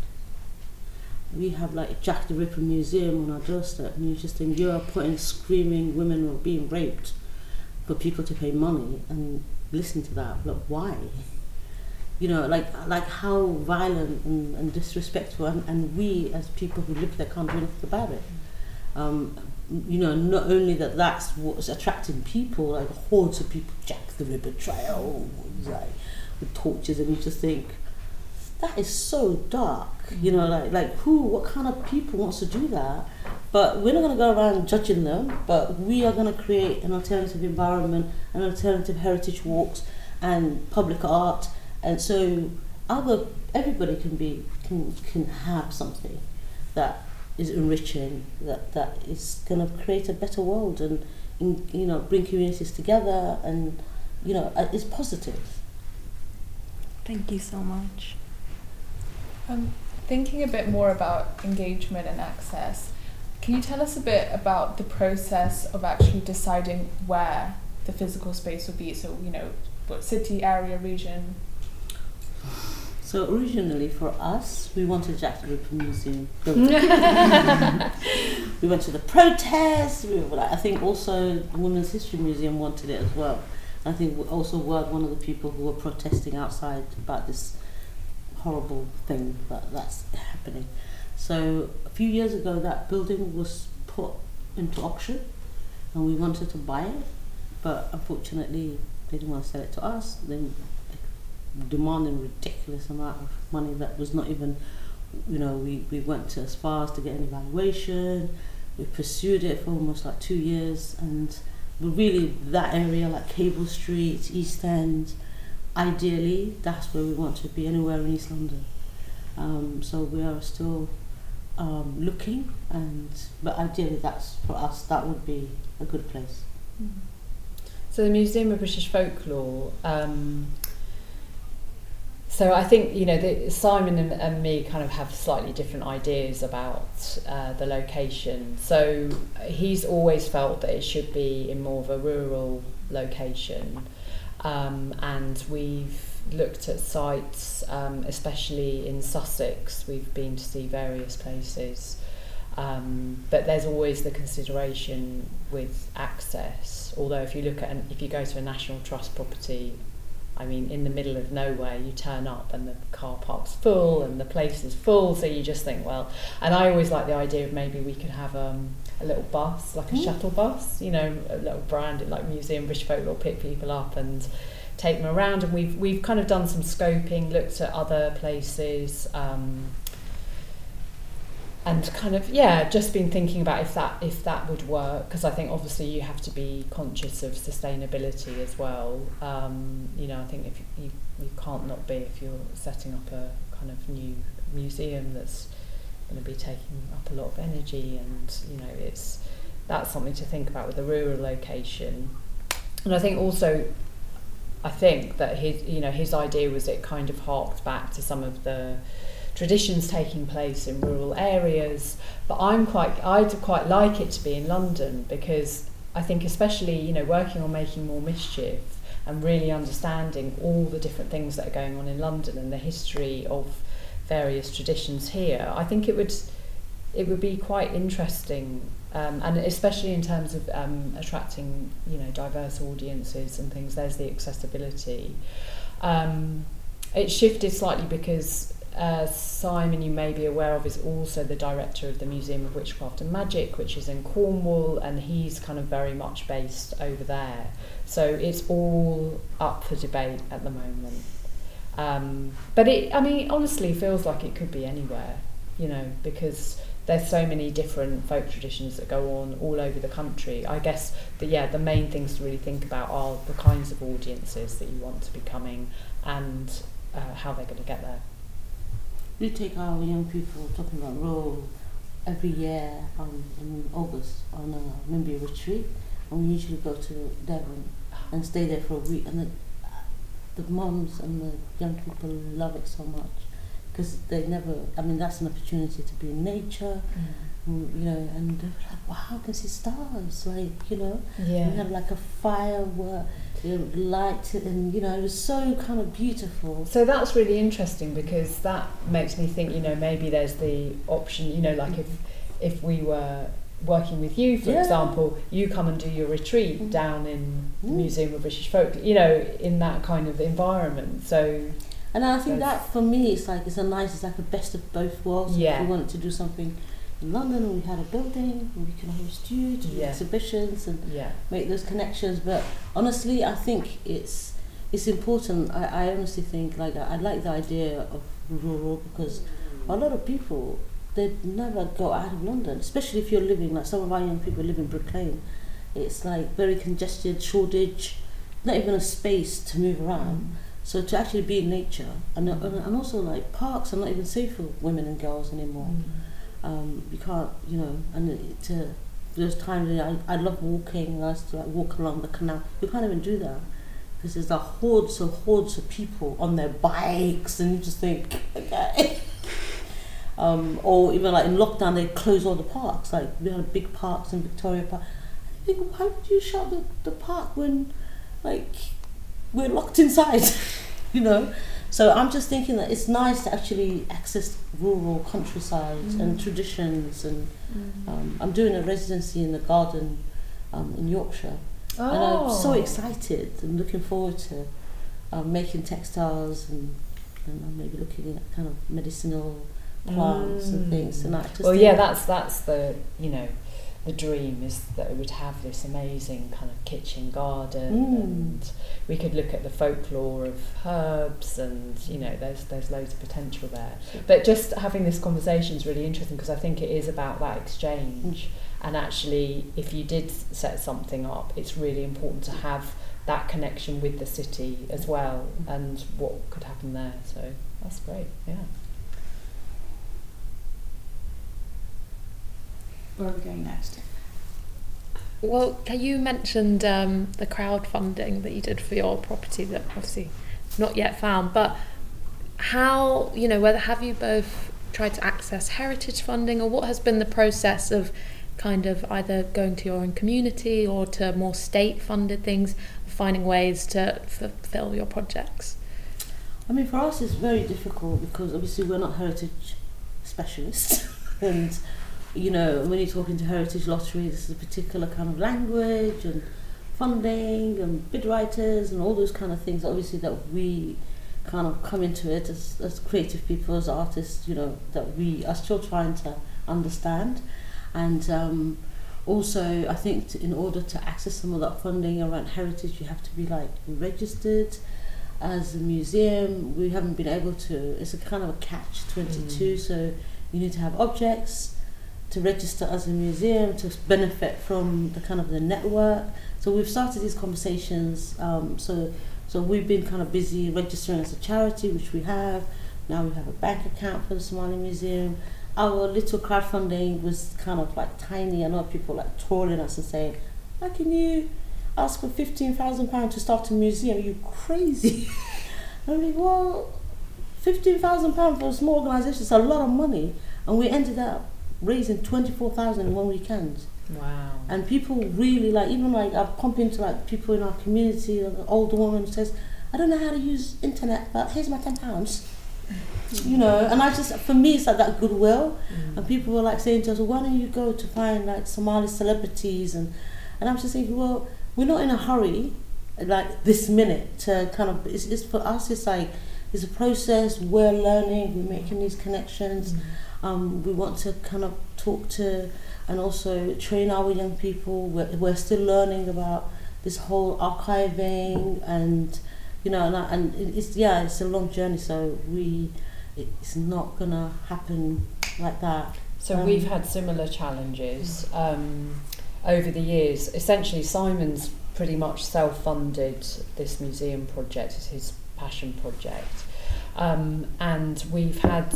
we have like Jack the Ripper Museum on our doorstep, and you just think you're putting screaming women who are being raped for people to pay money, and listen to that. Like, why? You know, like like how violent and, and disrespectful, and, and we as people who live there can't do anything about it. Um, you know, not only that that's what's attracting people, like hordes of people, Jack the Ripper Trail, like with torches, and you just think, that is so dark, you know, like like who, what kind of people wants to do that? But we're not going to go around judging them, but we are going to create an alternative environment, an alternative heritage walks and public art, and so other everybody can be can can have something that is enriching, that that is going to create a better world, and, and you know, bring communities together, and you know, uh, it's positive. Thank you so much. Um, thinking a bit more about engagement and access, can you tell us a bit about the process of actually deciding where the physical space will be? So, you know, what city, area, region? So originally for us, we wanted Jack the Ripper Museum. We went to the protests. We were like, I think also the Women's History Museum wanted it as well. I think we also were one of the people who were protesting outside about this horrible thing that, that's happening. So a few years ago, that building was put into auction, and we wanted to buy it, but unfortunately They didn't want to sell it to us. They demanding ridiculous amount of money that was not even, you know, we, we went to as far as to get an evaluation. We pursued it for almost like two years, and really that area, like Cable Street, East End, ideally that's where we want to be, anywhere in East London. Um, so we are still um, looking, and but ideally that's, for us, that would be a good place. Mm-hmm. So the Museum of British Folklore, um, so I think, you know, the, Simon and, and me kind of have slightly different ideas about uh, the location. So he's always felt that it should be in more of a rural location, um, and we've looked at sites, um, especially in Sussex. We've been to see various places, um, but there's always the consideration with access. Although if you look at an, if you go to a National Trust property, I mean, in the middle of nowhere, you turn up and the car park's full and the place is full, so you just think, well, and I always like the idea of maybe we could have um, a little bus, like a mm. shuttle bus, you know, a little branded, like Museum British Folklore, pick people up and take them around. And we've we've kind of done some scoping, looked at other places, um, and kind of, yeah, just been thinking about if that if that would work, because I think obviously you have to be conscious of sustainability as well. Um, you know, I think if you, you can't not be if you're setting up a kind of new museum that's going to be taking up a lot of energy, and you know, it's that's something to think about with a rural location. And I think also, I think that his you know his idea was it kind of harked back to some of the traditions taking place in rural areas, but I'm quite I'd quite like it to be in London, because I think especially, you know, working on making more mischief and really understanding all the different things that are going on in London and the history of various traditions here, I think it would it would be quite interesting, um, and especially in terms of um, attracting, you know, diverse audiences and things. There's the accessibility. Um, it shifted slightly because Uh, Simon, you may be aware of, is also the director of the Museum of Witchcraft and Magic, which is in Cornwall, and he's kind of very much based over there. So it's all up for debate at the moment. Um, but it, I mean, honestly feels like it could be anywhere, you know, because there's so many different folk traditions that go on all over the country. I guess, the, yeah, the main things to really think about are the kinds of audiences that you want to be coming, and uh, how they're going to get there. We take our young people, talking about rural, every year um, in August on a Nimby retreat, and we usually go to Devon and stay there for a week, and the, the mums and the young people love it so much, because they never, I mean, that's an opportunity to be in nature, mm. you know, and they're like, wow, I can see stars, like, you know, yeah. we had like a firework, you know, light, and you know, it was so kind of beautiful. So that's really interesting, because that makes me think, you know, maybe there's the option, you know, like if if we were working with you, for yeah. example, you come and do your retreat mm. down in the mm. Museum of British Folklore, you know, in that kind of environment. So, and I think that for me, it's like it's a nice, it's like a best of both worlds. Yeah. If we wanted to do something in London, we had a building, we can host you to do yeah. exhibitions and yeah. make those connections. But honestly, I think it's it's important. I, I honestly think, like, I, I like the idea of rural, because a lot of people, they never go out of London, especially if you're living, like some of our young people live in Brick Lane. It's like very congested, Shoreditch, not even a space to move around. Mm. So to actually be in nature, and, mm. and also like parks are not even safe for women and girls anymore. Mm. Um, you can't, you know, and it, to those times I, I love walking. I used to like walk along the canal. You can't even do that, because there's like hordes of hordes of people on their bikes, and you just think, okay. um, or even like in lockdown, they close all the parks. Like we had big parks in Victoria Park. I think, why would you shut the, the park when, like, we're locked inside, you know? So I'm just thinking that it's nice to actually access rural countryside mm. and traditions, and mm. um, I'm doing a residency in the garden um, in Yorkshire, oh. and I'm so excited and looking forward to um, making textiles, and, and I'm maybe looking at kind of medicinal plants mm. and things. And I just well, yeah, that's that's the you know. the dream is that it would have this amazing kind of kitchen garden, Mm. and we could look at the folklore of herbs, and you know there's there's loads of potential there. But just having this conversation is really interesting, because I think it is about that exchange. And actually, if you did set something up, it's really important to have that connection with the city as well, and what could happen there. So that's great. Yeah. Where are we going next? Well, you mentioned um, the crowdfunding that you did for your property that obviously not yet found, but how, you know, whether have you both tried to access heritage funding, or what has been the process of kind of either going to your own community or to more state funded things, finding ways to fulfill your projects? I mean, for us it's very difficult because obviously we're not heritage specialists and you know, when you're talking to heritage lottery, this is a particular kind of language and funding and bid writers and all those kind of things, obviously, that we kind of come into it as, as creative people, as artists, you know, that we are still trying to understand. And um, also, I think to, in order to access some of that funding around heritage, you have to be like registered as a museum. We haven't been able to, it's a kind of a catch twenty-two, mm. so you need to have objects to register as a museum to benefit from the kind of the network. So we've started these conversations. Um, so so we've been kind of busy registering as a charity, which we have. Now we have a bank account for the Somali Museum. Our little crowdfunding was kind of like tiny. A lot of people like trolling us and saying, "How can you ask for fifteen thousand pounds to start a museum? Are you crazy?" I'm like, well, fifteen thousand pounds for a small organisation is a lot of money, and we ended up raising twenty-four thousand in one weekend. Wow. And people really like, even like I've bumped into like people in our community, an older woman who says, "I don't know how to use internet, but here's my ten pounds." Mm. You know, and I just, for me it's like that goodwill. Mm. And people were like saying to us, well, why don't you go to find like Somali celebrities, and and I'm just thinking, well, we're not in a hurry like this minute to kind of, it's, it's for us, it's like it's a process, we're learning, we're making these connections. Mm. Um, we want to kind of talk to and also train our young people. We're, we're still learning about this whole archiving, and you know, and, I, and it's yeah, it's a long journey. So we, it's not gonna happen like that. So um, we've had similar challenges um, over the years. Essentially, Simon's pretty much self-funded this museum project. It's his passion project, um, and we've had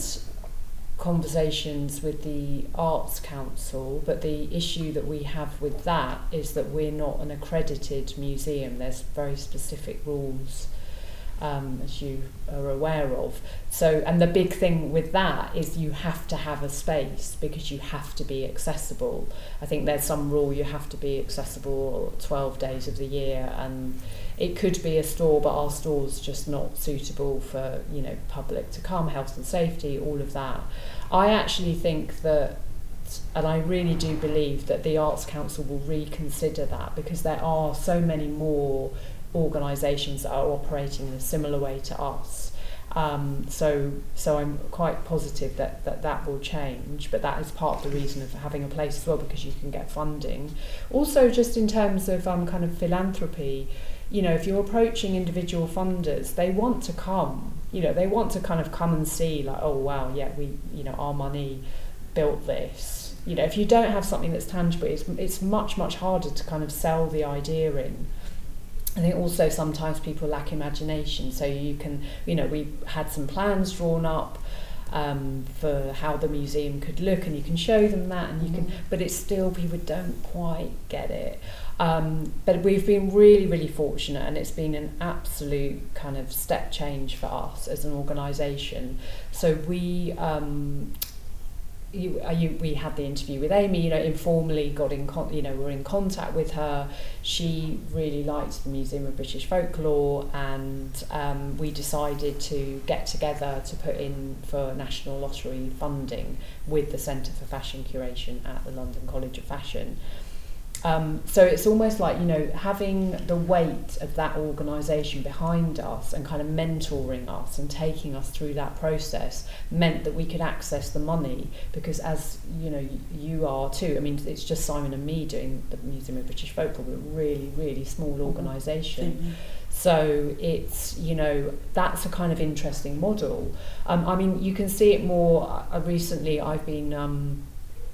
conversations with the Arts Council, but the issue that we have with that is that we're not an accredited museum. There's very specific rules, um, as you are aware of. So, and the big thing with that is you have to have a space because you have to be accessible. I think there's some rule you have to be accessible twelve days of the year, and it could be a store, but our store's just not suitable for, you know, public to come, health and safety, all of that. I actually think that, and I really do believe that the Arts Council will reconsider that, because there are so many more organisations that are operating in a similar way to us. Um, so so I'm quite positive that, that that will change, but that is part of the reason of having a place as well, because you can get funding. Also, just in terms of um, kind of philanthropy, you know, if you're approaching individual funders, they want to come, you know, they want to kind of come and see like, oh wow, yeah, we, you know, our money built this. You know, if you don't have something that's tangible, it's, it's much, much harder to kind of sell the idea in. I think also sometimes people lack imagination, so you can, you know, we had some plans drawn up um, for how the museum could look, and you can show them that, and you mm-hmm. can, but it's still, people don't quite get it. Um, but we've been really, really fortunate, and it's been an absolute kind of step change for us as an organisation. So we, um, you, uh, you, we had the interview with Amy, you know, informally got in, con- you know, we're in contact with her. She really liked the Museum of British Folklore, and um, we decided to get together to put in for National Lottery funding with the Centre for Fashion Curation at the London College of Fashion. Um, so it's almost like, you know, having the weight of that organisation behind us and kind of mentoring us and taking us through that process meant that we could access the money, because as you know, you are too, I mean, it's just Simon and me doing the Museum of British Folklore, we're a really, really small organisation. Mm-hmm. So it's, you know, that's a kind of interesting model. Um, I mean, you can see it more, uh, recently I've been... Um,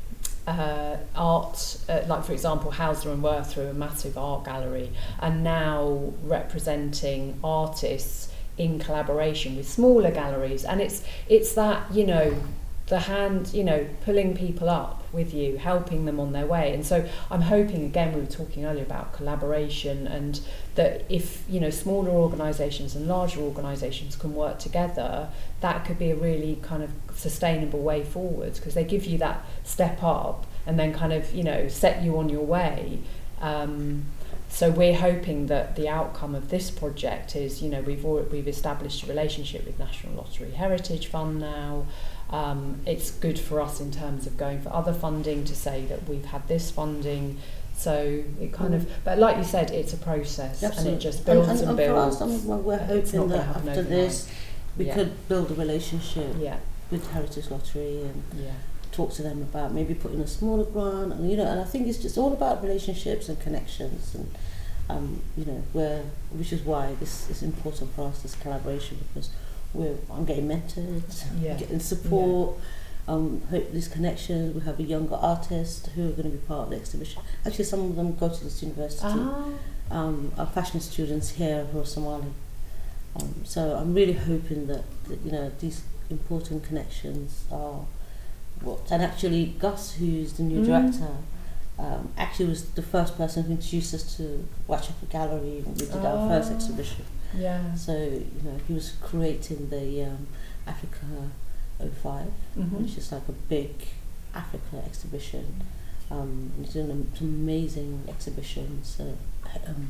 Uh, art, uh, like for example Hauser and Wirth through a massive art gallery, and now representing artists in collaboration with smaller galleries, and it's it's that, you know, the hand, you know, pulling people up with you, helping them on their way. And so I'm hoping, again, we were talking earlier about collaboration, and that if, you know, smaller organisations and larger organisations can work together, that could be a really kind of sustainable way forward, because they give you that step up and then kind of, you know, set you on your way. Um, so we're hoping that the outcome of this project is, you know, we've already, we've established a relationship with National Lottery Heritage Fund now. Um, it's good for us in terms of going for other funding to say that we've had this funding. So it kind mm. of, but like you said, it's a process. Absolutely. And it just builds and, and, and builds. For us, well, we're hoping that after this we yeah. could build a relationship yeah. with Heritage Lottery and yeah. talk to them about maybe putting a smaller grant, and you know, and I think it's just all about relationships and connections, and um, you know, where which is why this is important for us, this collaboration, because we're I'm getting mentored, yeah. getting support. Yeah. Um, hope these connections. We have a younger artist who are going to be part of the exhibition. Actually, some of them go to this university. Ah. Um, our fashion students here who are Somali. Um, so I'm really hoping that, that you know these important connections are what. And actually, Gus, who's the new mm. director, um, actually was the first person who introduced us to Whitechapel Gallery when we did oh. our first exhibition. Yeah. So you know he was creating the um, Africa oh five, mm-hmm. which is like a big Africa exhibition. Um, he's doing an amazing exhibitions. Uh, um,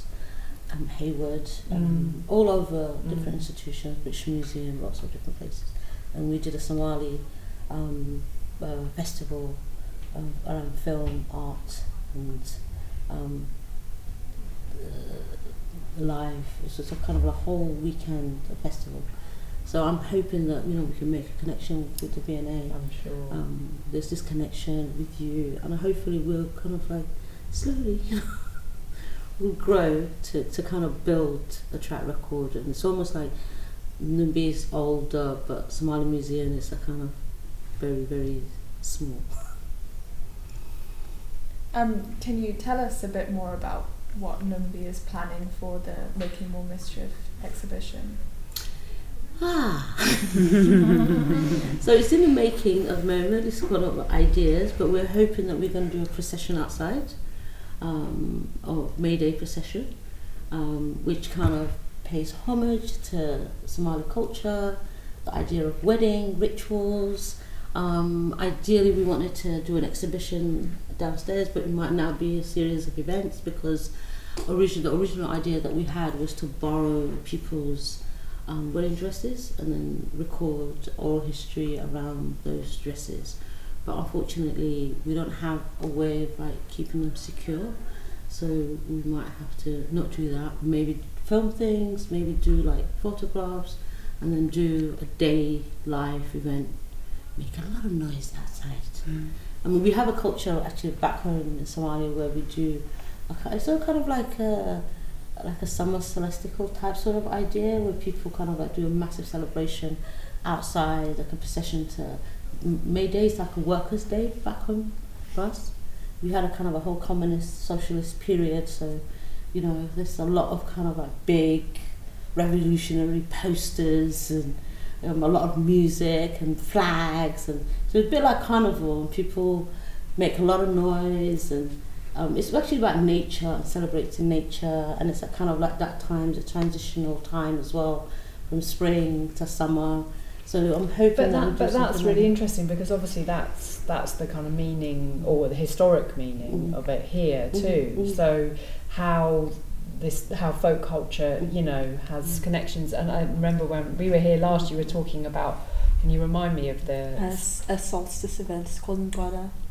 um, Hayward, um, mm. all over mm. different institutions, British Museum, lots of different places. And we did a Somali um, uh, festival um, around film, art, and um, uh, live. It was a kind of a whole weekend festival. So I'm hoping that you know we can make a connection with the V N A. I'm sure. Um, there's this connection with you, and hopefully we'll kind of like slowly, you know, we'll grow to, to kind of build a track record. And it's almost like Numbi is older, but Somali Museum is a kind of very very small. Um, can you tell us a bit more about what Numbi is planning for the Making More Mischief exhibition? Ah. So it's in the making at the moment. It's got a lot of ideas, but we're hoping that we're going to do a procession outside, um, or May Day procession, um, which kind of pays homage to Somali culture, the idea of wedding rituals. Um, ideally, we wanted to do an exhibition downstairs, but it might now be a series of events, because original, the original idea that we had was to borrow people's Um, wedding dresses and then record oral history around those dresses, but unfortunately we don't have a way of like keeping them secure, so we might have to not do that. Maybe film things, maybe do like photographs, and then do a day live event, make a lot of noise outside. Mm. I mean, we have a culture actually back home in Somalia where we do a, it's all kind of like a like a summer celestial type sort of idea, where people kind of like do a massive celebration outside, like a procession to May Day is like a workers' day back home for us. We had a kind of a whole communist socialist period, so you know there's a lot of kind of like big revolutionary posters and um, a lot of music and flags, and so it's a bit like carnival, and people make a lot of noise, and Um, it's actually about nature and celebrating nature, and it's a kind of like that time, the transitional time as well, from spring to summer. So I'm hoping but that. that but that's really like interesting, because obviously that's that's the kind of meaning or the historic meaning mm. of it here too. Mm-hmm. So how this how folk culture you know has mm. connections, and I remember when we were here last, you were talking about. Can you remind me of the a, a solstice event? It's called Ngwara.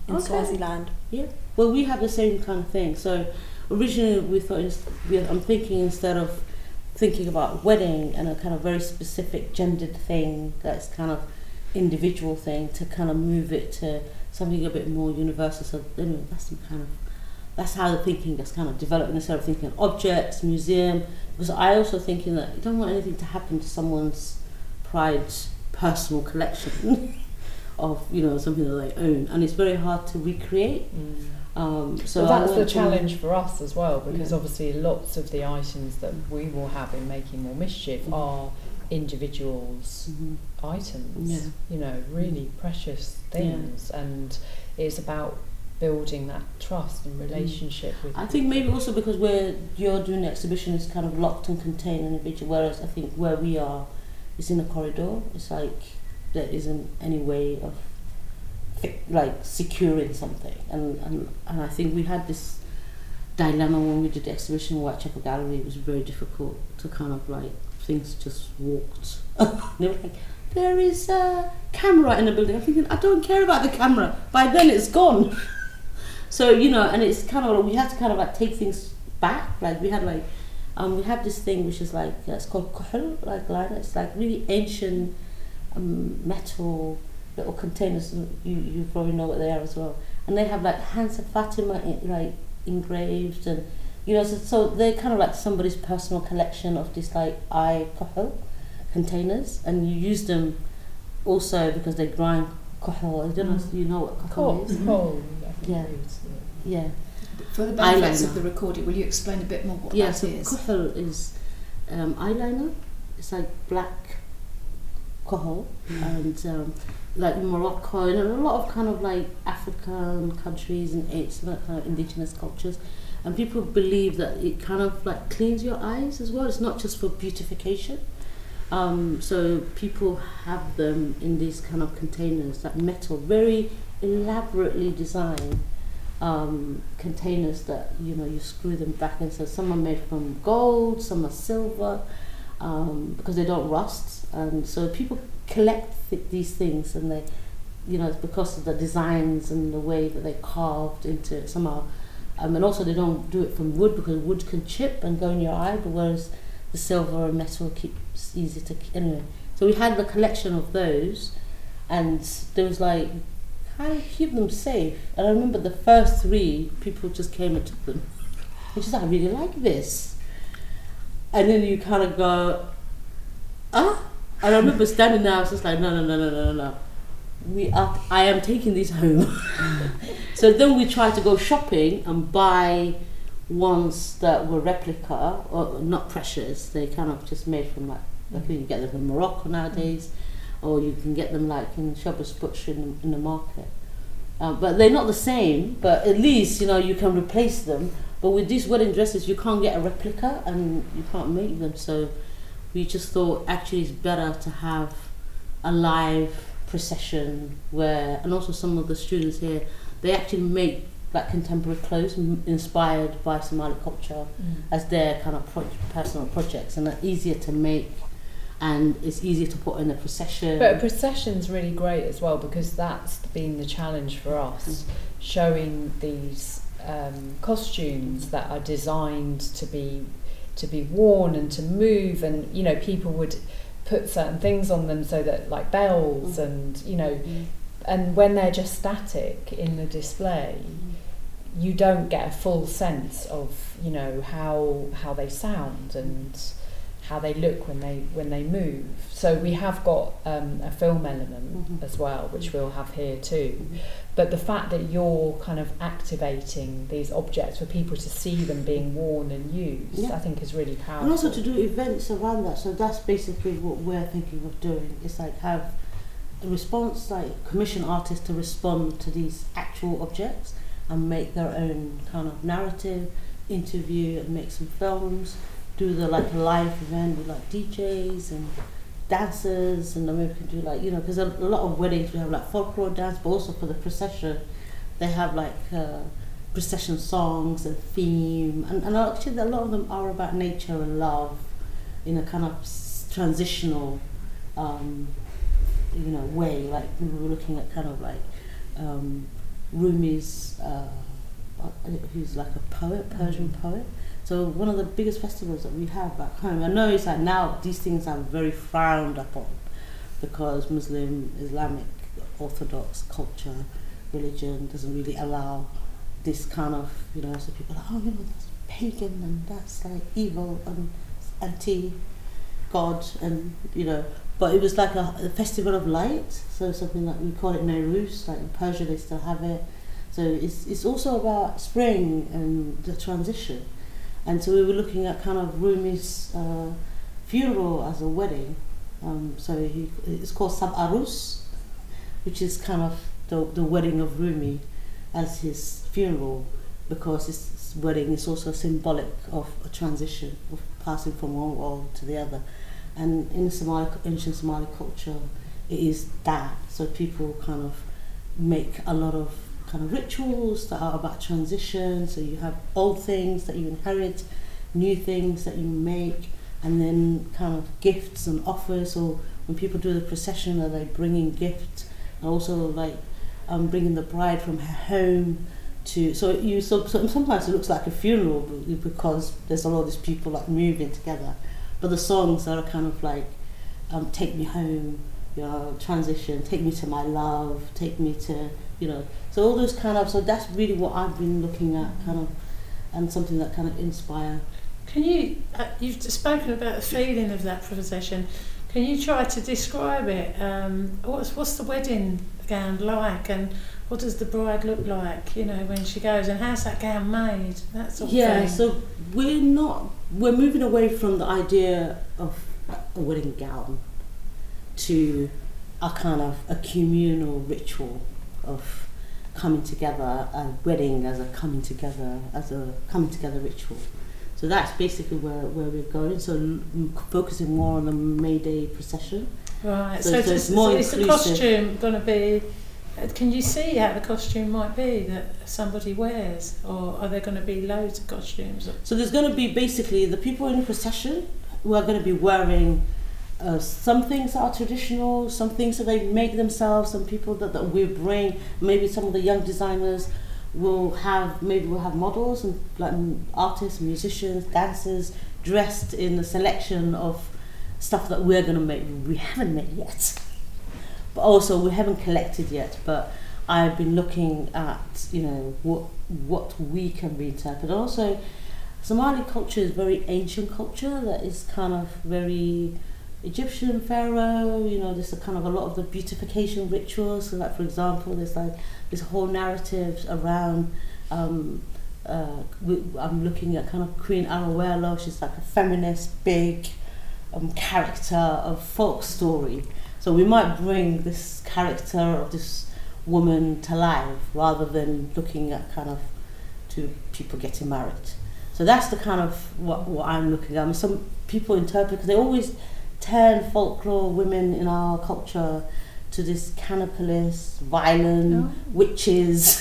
in Okay. Swaziland. Yeah. Well, we have the same kind of thing. So originally we thought, ins- we- I'm thinking instead of thinking about wedding and a kind of very specific gendered thing that's kind of individual thing, to kind of move it to something a bit more universal. So anyway, that's some kind of that's how the thinking gets kind of developed, instead of thinking objects, museum. Because I also thinking that you don't want anything to happen to someone's prided personal collection of, you know, something that they own, and it's very hard to recreate. Mm. Um, so Well, I that's the went to- challenge for us as well, because Yeah. obviously lots of the items that we will have in Making More Mischief Mhm. are individuals' Mhm. items, Yeah. you know, really precious things, and it's about building that trust and relationship with I think maybe also because where you're doing the exhibition is kind of locked and contained in a individual, whereas I think where we are is in a corridor. It's like there isn't any way of fi- like securing something, and, and and I think we had this dilemma when we did the exhibition at Whitechapel Gallery. It was very difficult to kind of like, things just walked. They were like, there is a camera in the building. I'm thinking, I don't care about the camera. By then it's gone. So, you know, and it's kind of like, we had to kind of like take things back. Like we had like, um, we have this thing which is like, uh, it's called kuhl, like liner. It's like really ancient um, metal little containers. You you probably know what they are as well. And they have like hands of Fatima in, like engraved, and you know, so, so they're kind of like somebody's personal collection of this like eye kuhl containers, and you use them also because they grind kuhl. I don't know if you know what kuhl Cool. is. Cool. Yeah. Yeah. For the benefits Eyeliner. of the recording, will you explain a bit more what Yeah, that so is? kuhl is um, eyeliner. It's like black kuhl, and um, like in Morocco and a lot of kind of like African countries and it's kind of indigenous cultures, and people believe that it kind of like cleans your eyes as well. It's not just for beautification. Um, so people have them in these kind of containers, like metal, very elaborately designed um, containers that, you know, you screw them back in. So some are made from gold, some are silver, um, because they don't rust. And so people collect th- these things, and they, you know, it's because of the designs and the way that they carved into it. Some are, um, and also they don't do it from wood because wood can chip and go in your eye, but whereas the silver and metal keeps easy to keep. Anyway, so we had the collection of those, and there was like, how do you keep them safe? And I remember the first three people just came and took them. And she's like, I really like this. And then you kind of go, ah. And I remember standing there, I was just like, no, no, no, no, no, no, no. We are, I am taking these home. So then we tried to go shopping and buy ones that were replica, or not precious. They kind of just made from like, I think you get them in Morocco nowadays, or you can get them like in Shabbos Butcher in, in the market. Um, but they're not the same, but at least, you know, you can replace them. But with these wedding dresses, you can't get a replica and you can't make them. So we just thought actually it's better to have a live procession where, and also some of the students here, they actually make like contemporary clothes m- inspired by Somali culture Mm. as their kind of pro- personal projects, and they're easier to make and it's easier to put in a procession. But a procession's really great as well, because that's been the challenge for us, showing these um, costumes that are designed to be to be worn and to move, and you know, people would put certain things on them so that, like bells, Mm. and you know, Mm. and when they're just static in the display, you don't get a full sense of, you know, how how they sound and how they look when they when they move. So we have got um, a film element Mhm. as well, which we'll have here too. Mhm. But the fact that you're kind of activating these objects for people to see them being worn and used, Yeah. I think is really powerful. And also to do events around that. So that's basically what we're thinking of doing. It's like have a response, like commission artists to respond to these actual objects and make their own kind of narrative, interview and make some films, do the like a live event with like D Js and dancers, and then we can do like, you know, because a, a lot of weddings we have like folklore dance, but also for the procession they have like uh, procession songs and theme, and, and actually a lot of them are about nature and love in a kind of s- transitional um, you know way. Like we were looking at kind of like um, Rumi's, uh, who's like a poet, Persian mm. poet. So one of the biggest festivals that we have back home. I know it's like now these things are very frowned upon because Muslim, Islamic, Orthodox culture, religion doesn't really allow this kind of, you know, so people are like, oh, you know, that's pagan and that's like evil and anti-God and, you know, but it was like a, a festival of light, so something like we call it Nowruz, like in Persia they still have it. So it's it's also about spring and the transition. And so we were looking at kind of Rumi's uh, funeral as a wedding. Um, so he, it's called Sab Arus, which is kind of the, the wedding of Rumi as his funeral, because his wedding is also symbolic of a transition, of passing from one world to the other. And in Somali, ancient Somali culture, it is that. So people kind of make a lot of kind of rituals that are about transition. So you have old things that you inherit, new things that you make, and then kind of gifts and offers. So when people do the procession, are they bringing gifts, and also like um, bringing the bride from her home to. So you so, so sometimes it looks like a funeral because there's a lot of these people like moving together. But the songs are kind of like, um, take me home, you know, transition, take me to my love, take me to, you know, so all those kind of, so that's really what I've been looking at, kind of, and something that kind of inspire. Can you, uh, you've spoken about the feeling of that procession, can you try to describe it? Um, what's, what's the wedding gown like, and what does the bride look like, you know, when she goes, and how's that gown made, that sort of yeah, thing? So we're not, we're moving away from the idea of a wedding gown to a kind of a communal ritual of coming together, a wedding as a coming together, as a coming together ritual. So that's basically where, where we're going, so l- focusing more on the May Day procession. Right, so, so, so it's, it's more is the costume going to be, can you see how the costume might be that somebody wears, or are there going to be loads of costumes? So there's going to be basically the people in the procession who are going to be wearing uh, some things that are traditional, some things that they make themselves, some people that, that we bring, maybe some of the young designers will have, maybe we'll have models and like artists, musicians, dancers dressed in the selection of stuff that we're going to make. We haven't made yet. But also we haven't collected yet, but I've been looking at, you know, what what we can reinterpret. Also, Somali culture is very ancient culture that is kind of very Egyptian pharaoh, you know, there's a kind of a lot of the beautification rituals. So like for example, there's like this whole narrative around um, uh, we, I'm looking at kind of Queen Arowelo. She's like a feminist, big um, character of folk story. So we might bring this character of this woman to life rather than looking at kind of two people getting married. So that's the kind of what, what I'm looking at. I mean, some people interpret, because they always turn folklore women in our culture to this cannibalist, violent oh. witches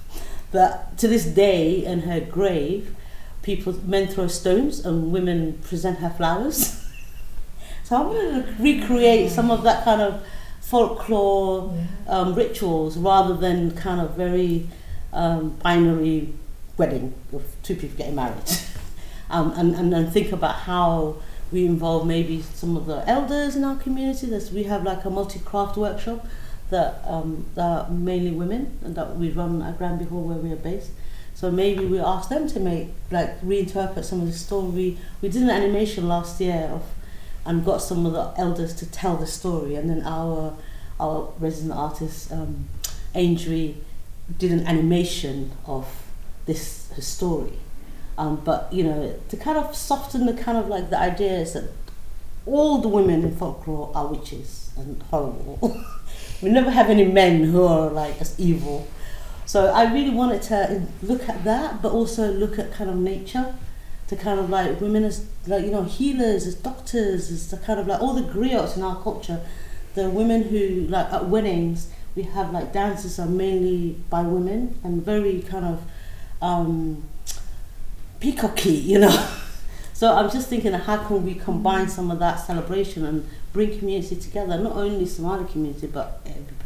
that to this day in her grave, people, men throw stones and women present her flowers. So I wanted to recreate some of that kind of folklore yeah. um, rituals rather than kind of very um, binary wedding of two people getting married. um, and, and then think about how we involve maybe some of the elders in our community. There's, we have like a multi-craft workshop that, um, that are mainly women and that we run at Granby Hall where we are based. So maybe we ask them to make, like reinterpret some of the story. We did an animation last year of and got some of the elders to tell the story, and then our our resident artist um, Aingery did an animation of this her story. Um, but you know, to kind of soften the kind of like the idea is that all the women in folklore are witches and horrible. We never have any men who are like as evil. So I really wanted to look at that, but also look at kind of nature. To kind of like women as like, you know, healers, as doctors, as the kind of like all the griots in our culture. The women who like at weddings we have like dances are mainly by women and very kind of um, peacocky, you know. So I'm just thinking how can we combine some of that celebration and bring community together, not only Somali community but everybody.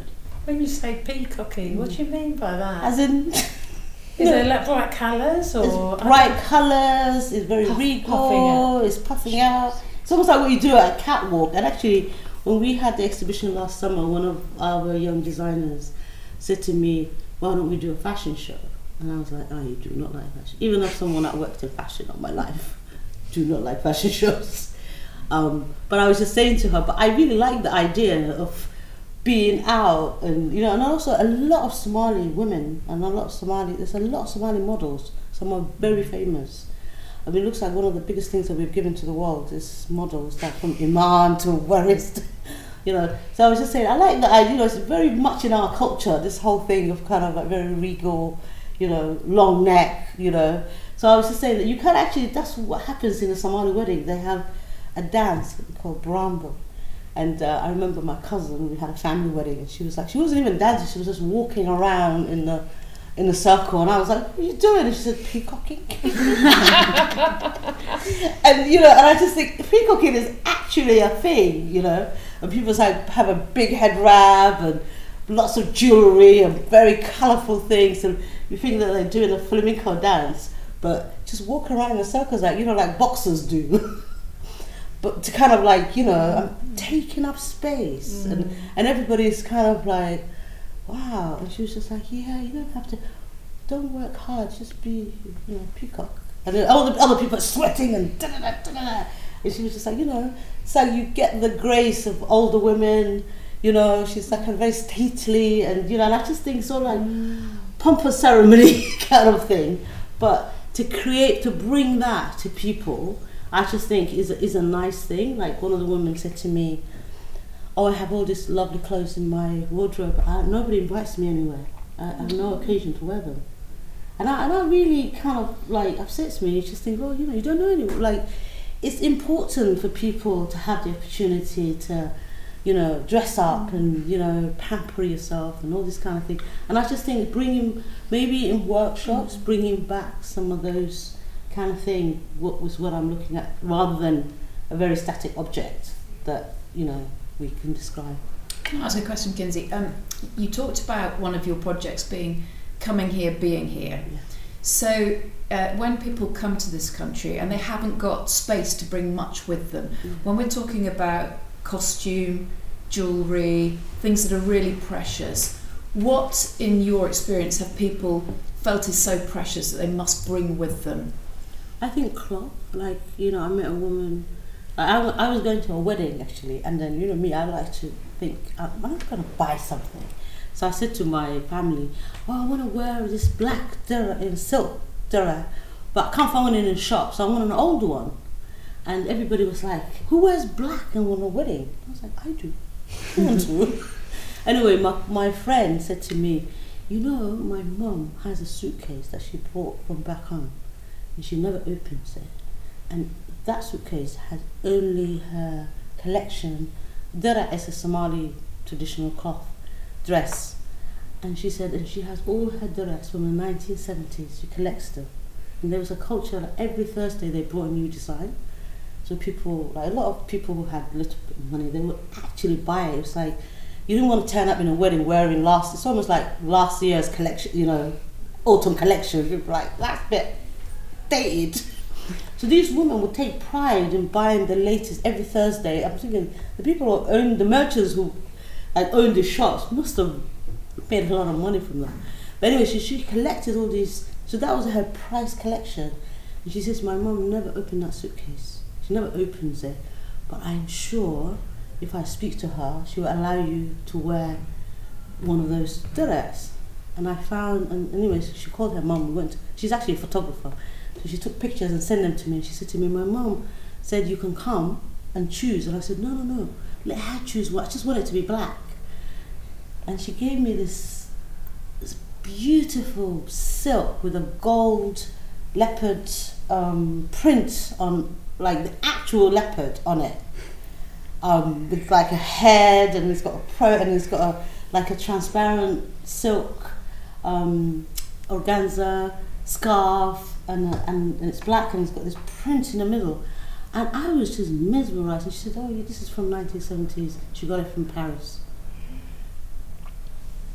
When you say peacocky, what do you mean by that? As in, Is there like bright colours or it's bright colours, it's very Puff- regal, puffing it's puffing out. It's almost like what you do at a catwalk. And actually, when we had the exhibition last summer, one of our young designers said to me, why don't we do a fashion show? And I was like, oh, you do not like fashion. Even as someone that worked in fashion all my life, do not like fashion shows. Um, but I was just saying to her, but I really like the idea of being out, and you know, and also a lot of Somali women and a lot of Somali, there's a lot of Somali models. Some are very famous. I mean, it looks like one of the biggest things that we've given to the world is models, like from Iman to Waris, you know. So I was just saying, I like that idea. You know, it's very much in our culture, this whole thing of kind of like very regal, you know, long neck, you know. So I was just saying that you can actually, that's what happens in a Somali wedding. They have a dance called Brambo. And uh, I remember my cousin, we had a family wedding, and she was like, she wasn't even dancing, she was just walking around in the in the circle, and I was like, what are you doing? And she said, peacocking. And you know, and I just think peacocking is actually a thing, you know, and people like have a big head wrap and lots of jewellery and very colourful things, and you think that they're doing a flamenco dance, but just walk around in the circles like, you know, like boxers do. But to kind of like, you know, I'm taking up space, mm. and and everybody's kind of like, wow. And she was just like, yeah, you don't have to, don't work hard, just be, you know, peacock. And then all the other people are sweating and da da da da da. And she was just like, you know, so you get the grace of older women, you know. She's like a very stately, and you know, and I just think sort of like mm. pompous ceremony kind of thing. But to create, to bring that to people, I just think is a, is a nice thing. Like one of the women said to me, oh, I have all these lovely clothes in my wardrobe, I, nobody invites me anywhere. I, I have no occasion to wear them. And I, and that really kind of like upsets me. You just think, well, you know, you don't know anyone. Like, it's important for people to have the opportunity to, you know, dress up and, you know, pamper yourself and all this kind of thing. And I just think bringing, maybe in workshops, bringing back some of those kind of thing, what was what I'm looking at, rather than a very static object that, you know, we can describe. Can I ask a question, Kinsey? Um, you talked about one of your projects being coming here, being here. Yeah. So uh, when people come to this country and they haven't got space to bring much with them, mm. when we're talking about costume, jewellery, things that are really precious, what in your experience have people felt is so precious that they must bring with them? I think cloth, like, you know, I met a woman, I, I, I was going to a wedding actually, and then, you know me, I like to think, I'm not going to buy something. So I said to my family, oh, I want to wear this black dera in silk dera, but I can't find one in the shop, so I want an older one. And everybody was like, who wears black and on a wedding? I was like, I do. I want to. Anyway, my, my friend said to me, you know, my mum has a suitcase that she brought from back home, and she never opens it. And that suitcase has only her collection. Dera is a Somali traditional cloth dress. And she said, and she has all her dress from the nineteen seventies. She collects them. And there was a culture that every Thursday they brought a new design. So people, like a lot of people who had little bit of money, they would actually buy it. It was like, you didn't want to turn up in a wedding wearing last, it's almost like last year's collection, you know, autumn collection. You'd be like, that's a bit dated. So these women would take pride in buying the latest every Thursday. I'm thinking the people who own, the merchants who like, own the shops must have made a lot of money from that. But anyway, she, she collected all these, so that was her prize collection. And she says, my mum never opened that suitcase. She never opens it. But I'm sure if I speak to her, she will allow you to wear one of those dress. And I found, and anyway, so she called her mum. We went to, she's actually a photographer. So she took pictures and sent them to me. And she said to me, my mum said you can come and choose. And I said, no, no, no, let her choose one. I just want it to be black. And she gave me this, this beautiful silk with a gold leopard um, print on, like the actual leopard on it. Um, with like a head, and it's got a pro, and it's got a like a transparent silk um, organza scarf, and, uh, and and it's black, and it's got this print in the middle. And I was just mesmerised. And she said, "Oh, yeah, this is from nineteen seventies. She got it from Paris."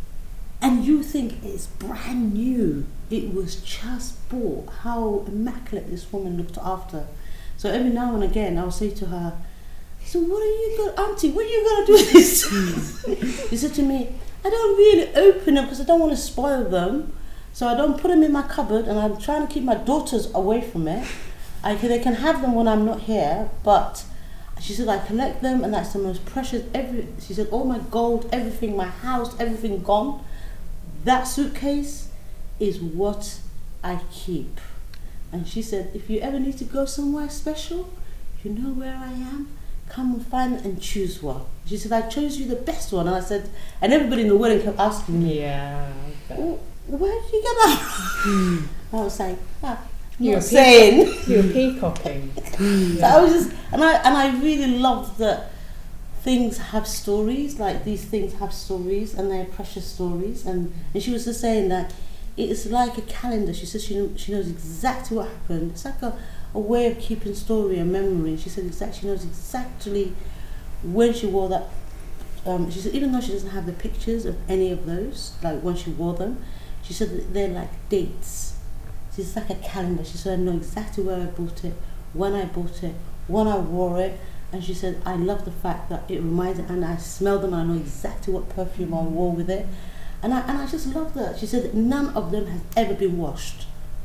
and you think it's brand new. It was just bought. How immaculate this woman looked after. So every now and again, I'll say to her, so what are you going, Auntie, what are you going to do with this? She said to me, I don't really open them because I don't want to spoil them. So I don't put them in my cupboard, and I'm trying to keep my daughters away from it. I can, they can have them when I'm not here, but she said I collect them, and that's the most precious. Every she said all my gold, everything, my house, everything gone. That suitcase is what I keep. And she said, if you ever need to go somewhere special, you know where I am. Come and find it and choose one. She said, I chose you the best one. And I said, and everybody in the wedding kept asking me, Yeah. oh, where did you get that from? I was like, ah, You not were saying. peac- you were peacocking. So I was just, and I and I really loved that things have stories. Like these things have stories, and they're precious stories. And, and she was just saying that it's like a calendar. She says she kn- she knows exactly what happened. It's like a, a way of keeping story and memory. She said exactly she knows exactly when she wore that. Um, she said even though she doesn't have the pictures of any of those, like when she wore them, she said that they're like dates. So it's like a calendar. She said I know exactly where I bought it, when I bought it, when I wore it. And she said I love the fact that it reminds her, and I smell them and I know exactly what perfume I wore with it. And I and I just love that. She said that none of them has ever been washed.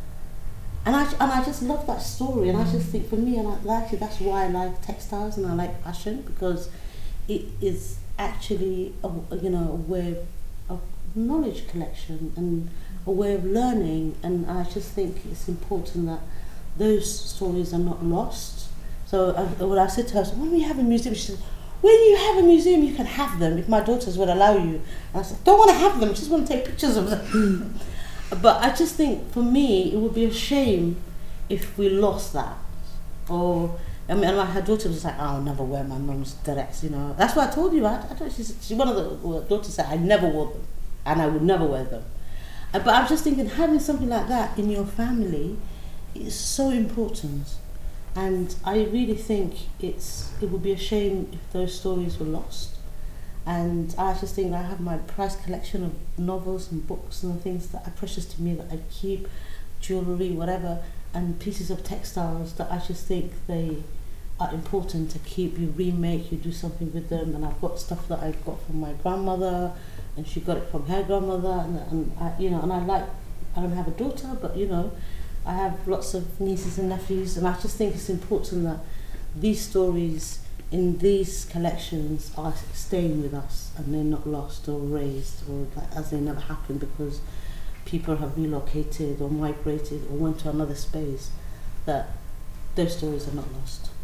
And I and I just love that story. And I just think for me, and I, actually that's why I like textiles and I like fashion, because it is actually a, you know a way of knowledge collection and a way of learning. And I just think it's important that those stories are not lost. So I, when I said to her, so when we have a museum, she said, when you have a museum, you can have them if my daughters would allow you. And I said, don't want to have them, I just want to take pictures of them. But I just think for me, it would be a shame if we lost that. Or, I mean, and my, her daughter was like, I'll never wear my mum's dress, you know. That's what I told you, I, I told, she's, she, one of the well, daughters said, I never wore them, and I would never wear them. Uh, but I'm just thinking, having something like that in your family is so important. And I really think it's it would be a shame if those stories were lost. And I just think I have my prized collection of novels and books and things that are precious to me that I keep, jewellery, whatever, and pieces of textiles that I just think they are important to keep. You remake, you do something with them. And I've got stuff that I've got from my grandmother, and she got it from her grandmother, and, and I, you know, and I like, I don't have a daughter, but you know, I have lots of nieces and nephews, and I just think it's important that these stories in these collections are staying with us and they're not lost or erased, or like, as they never happened because people have relocated or migrated or went to another space, that those stories are not lost.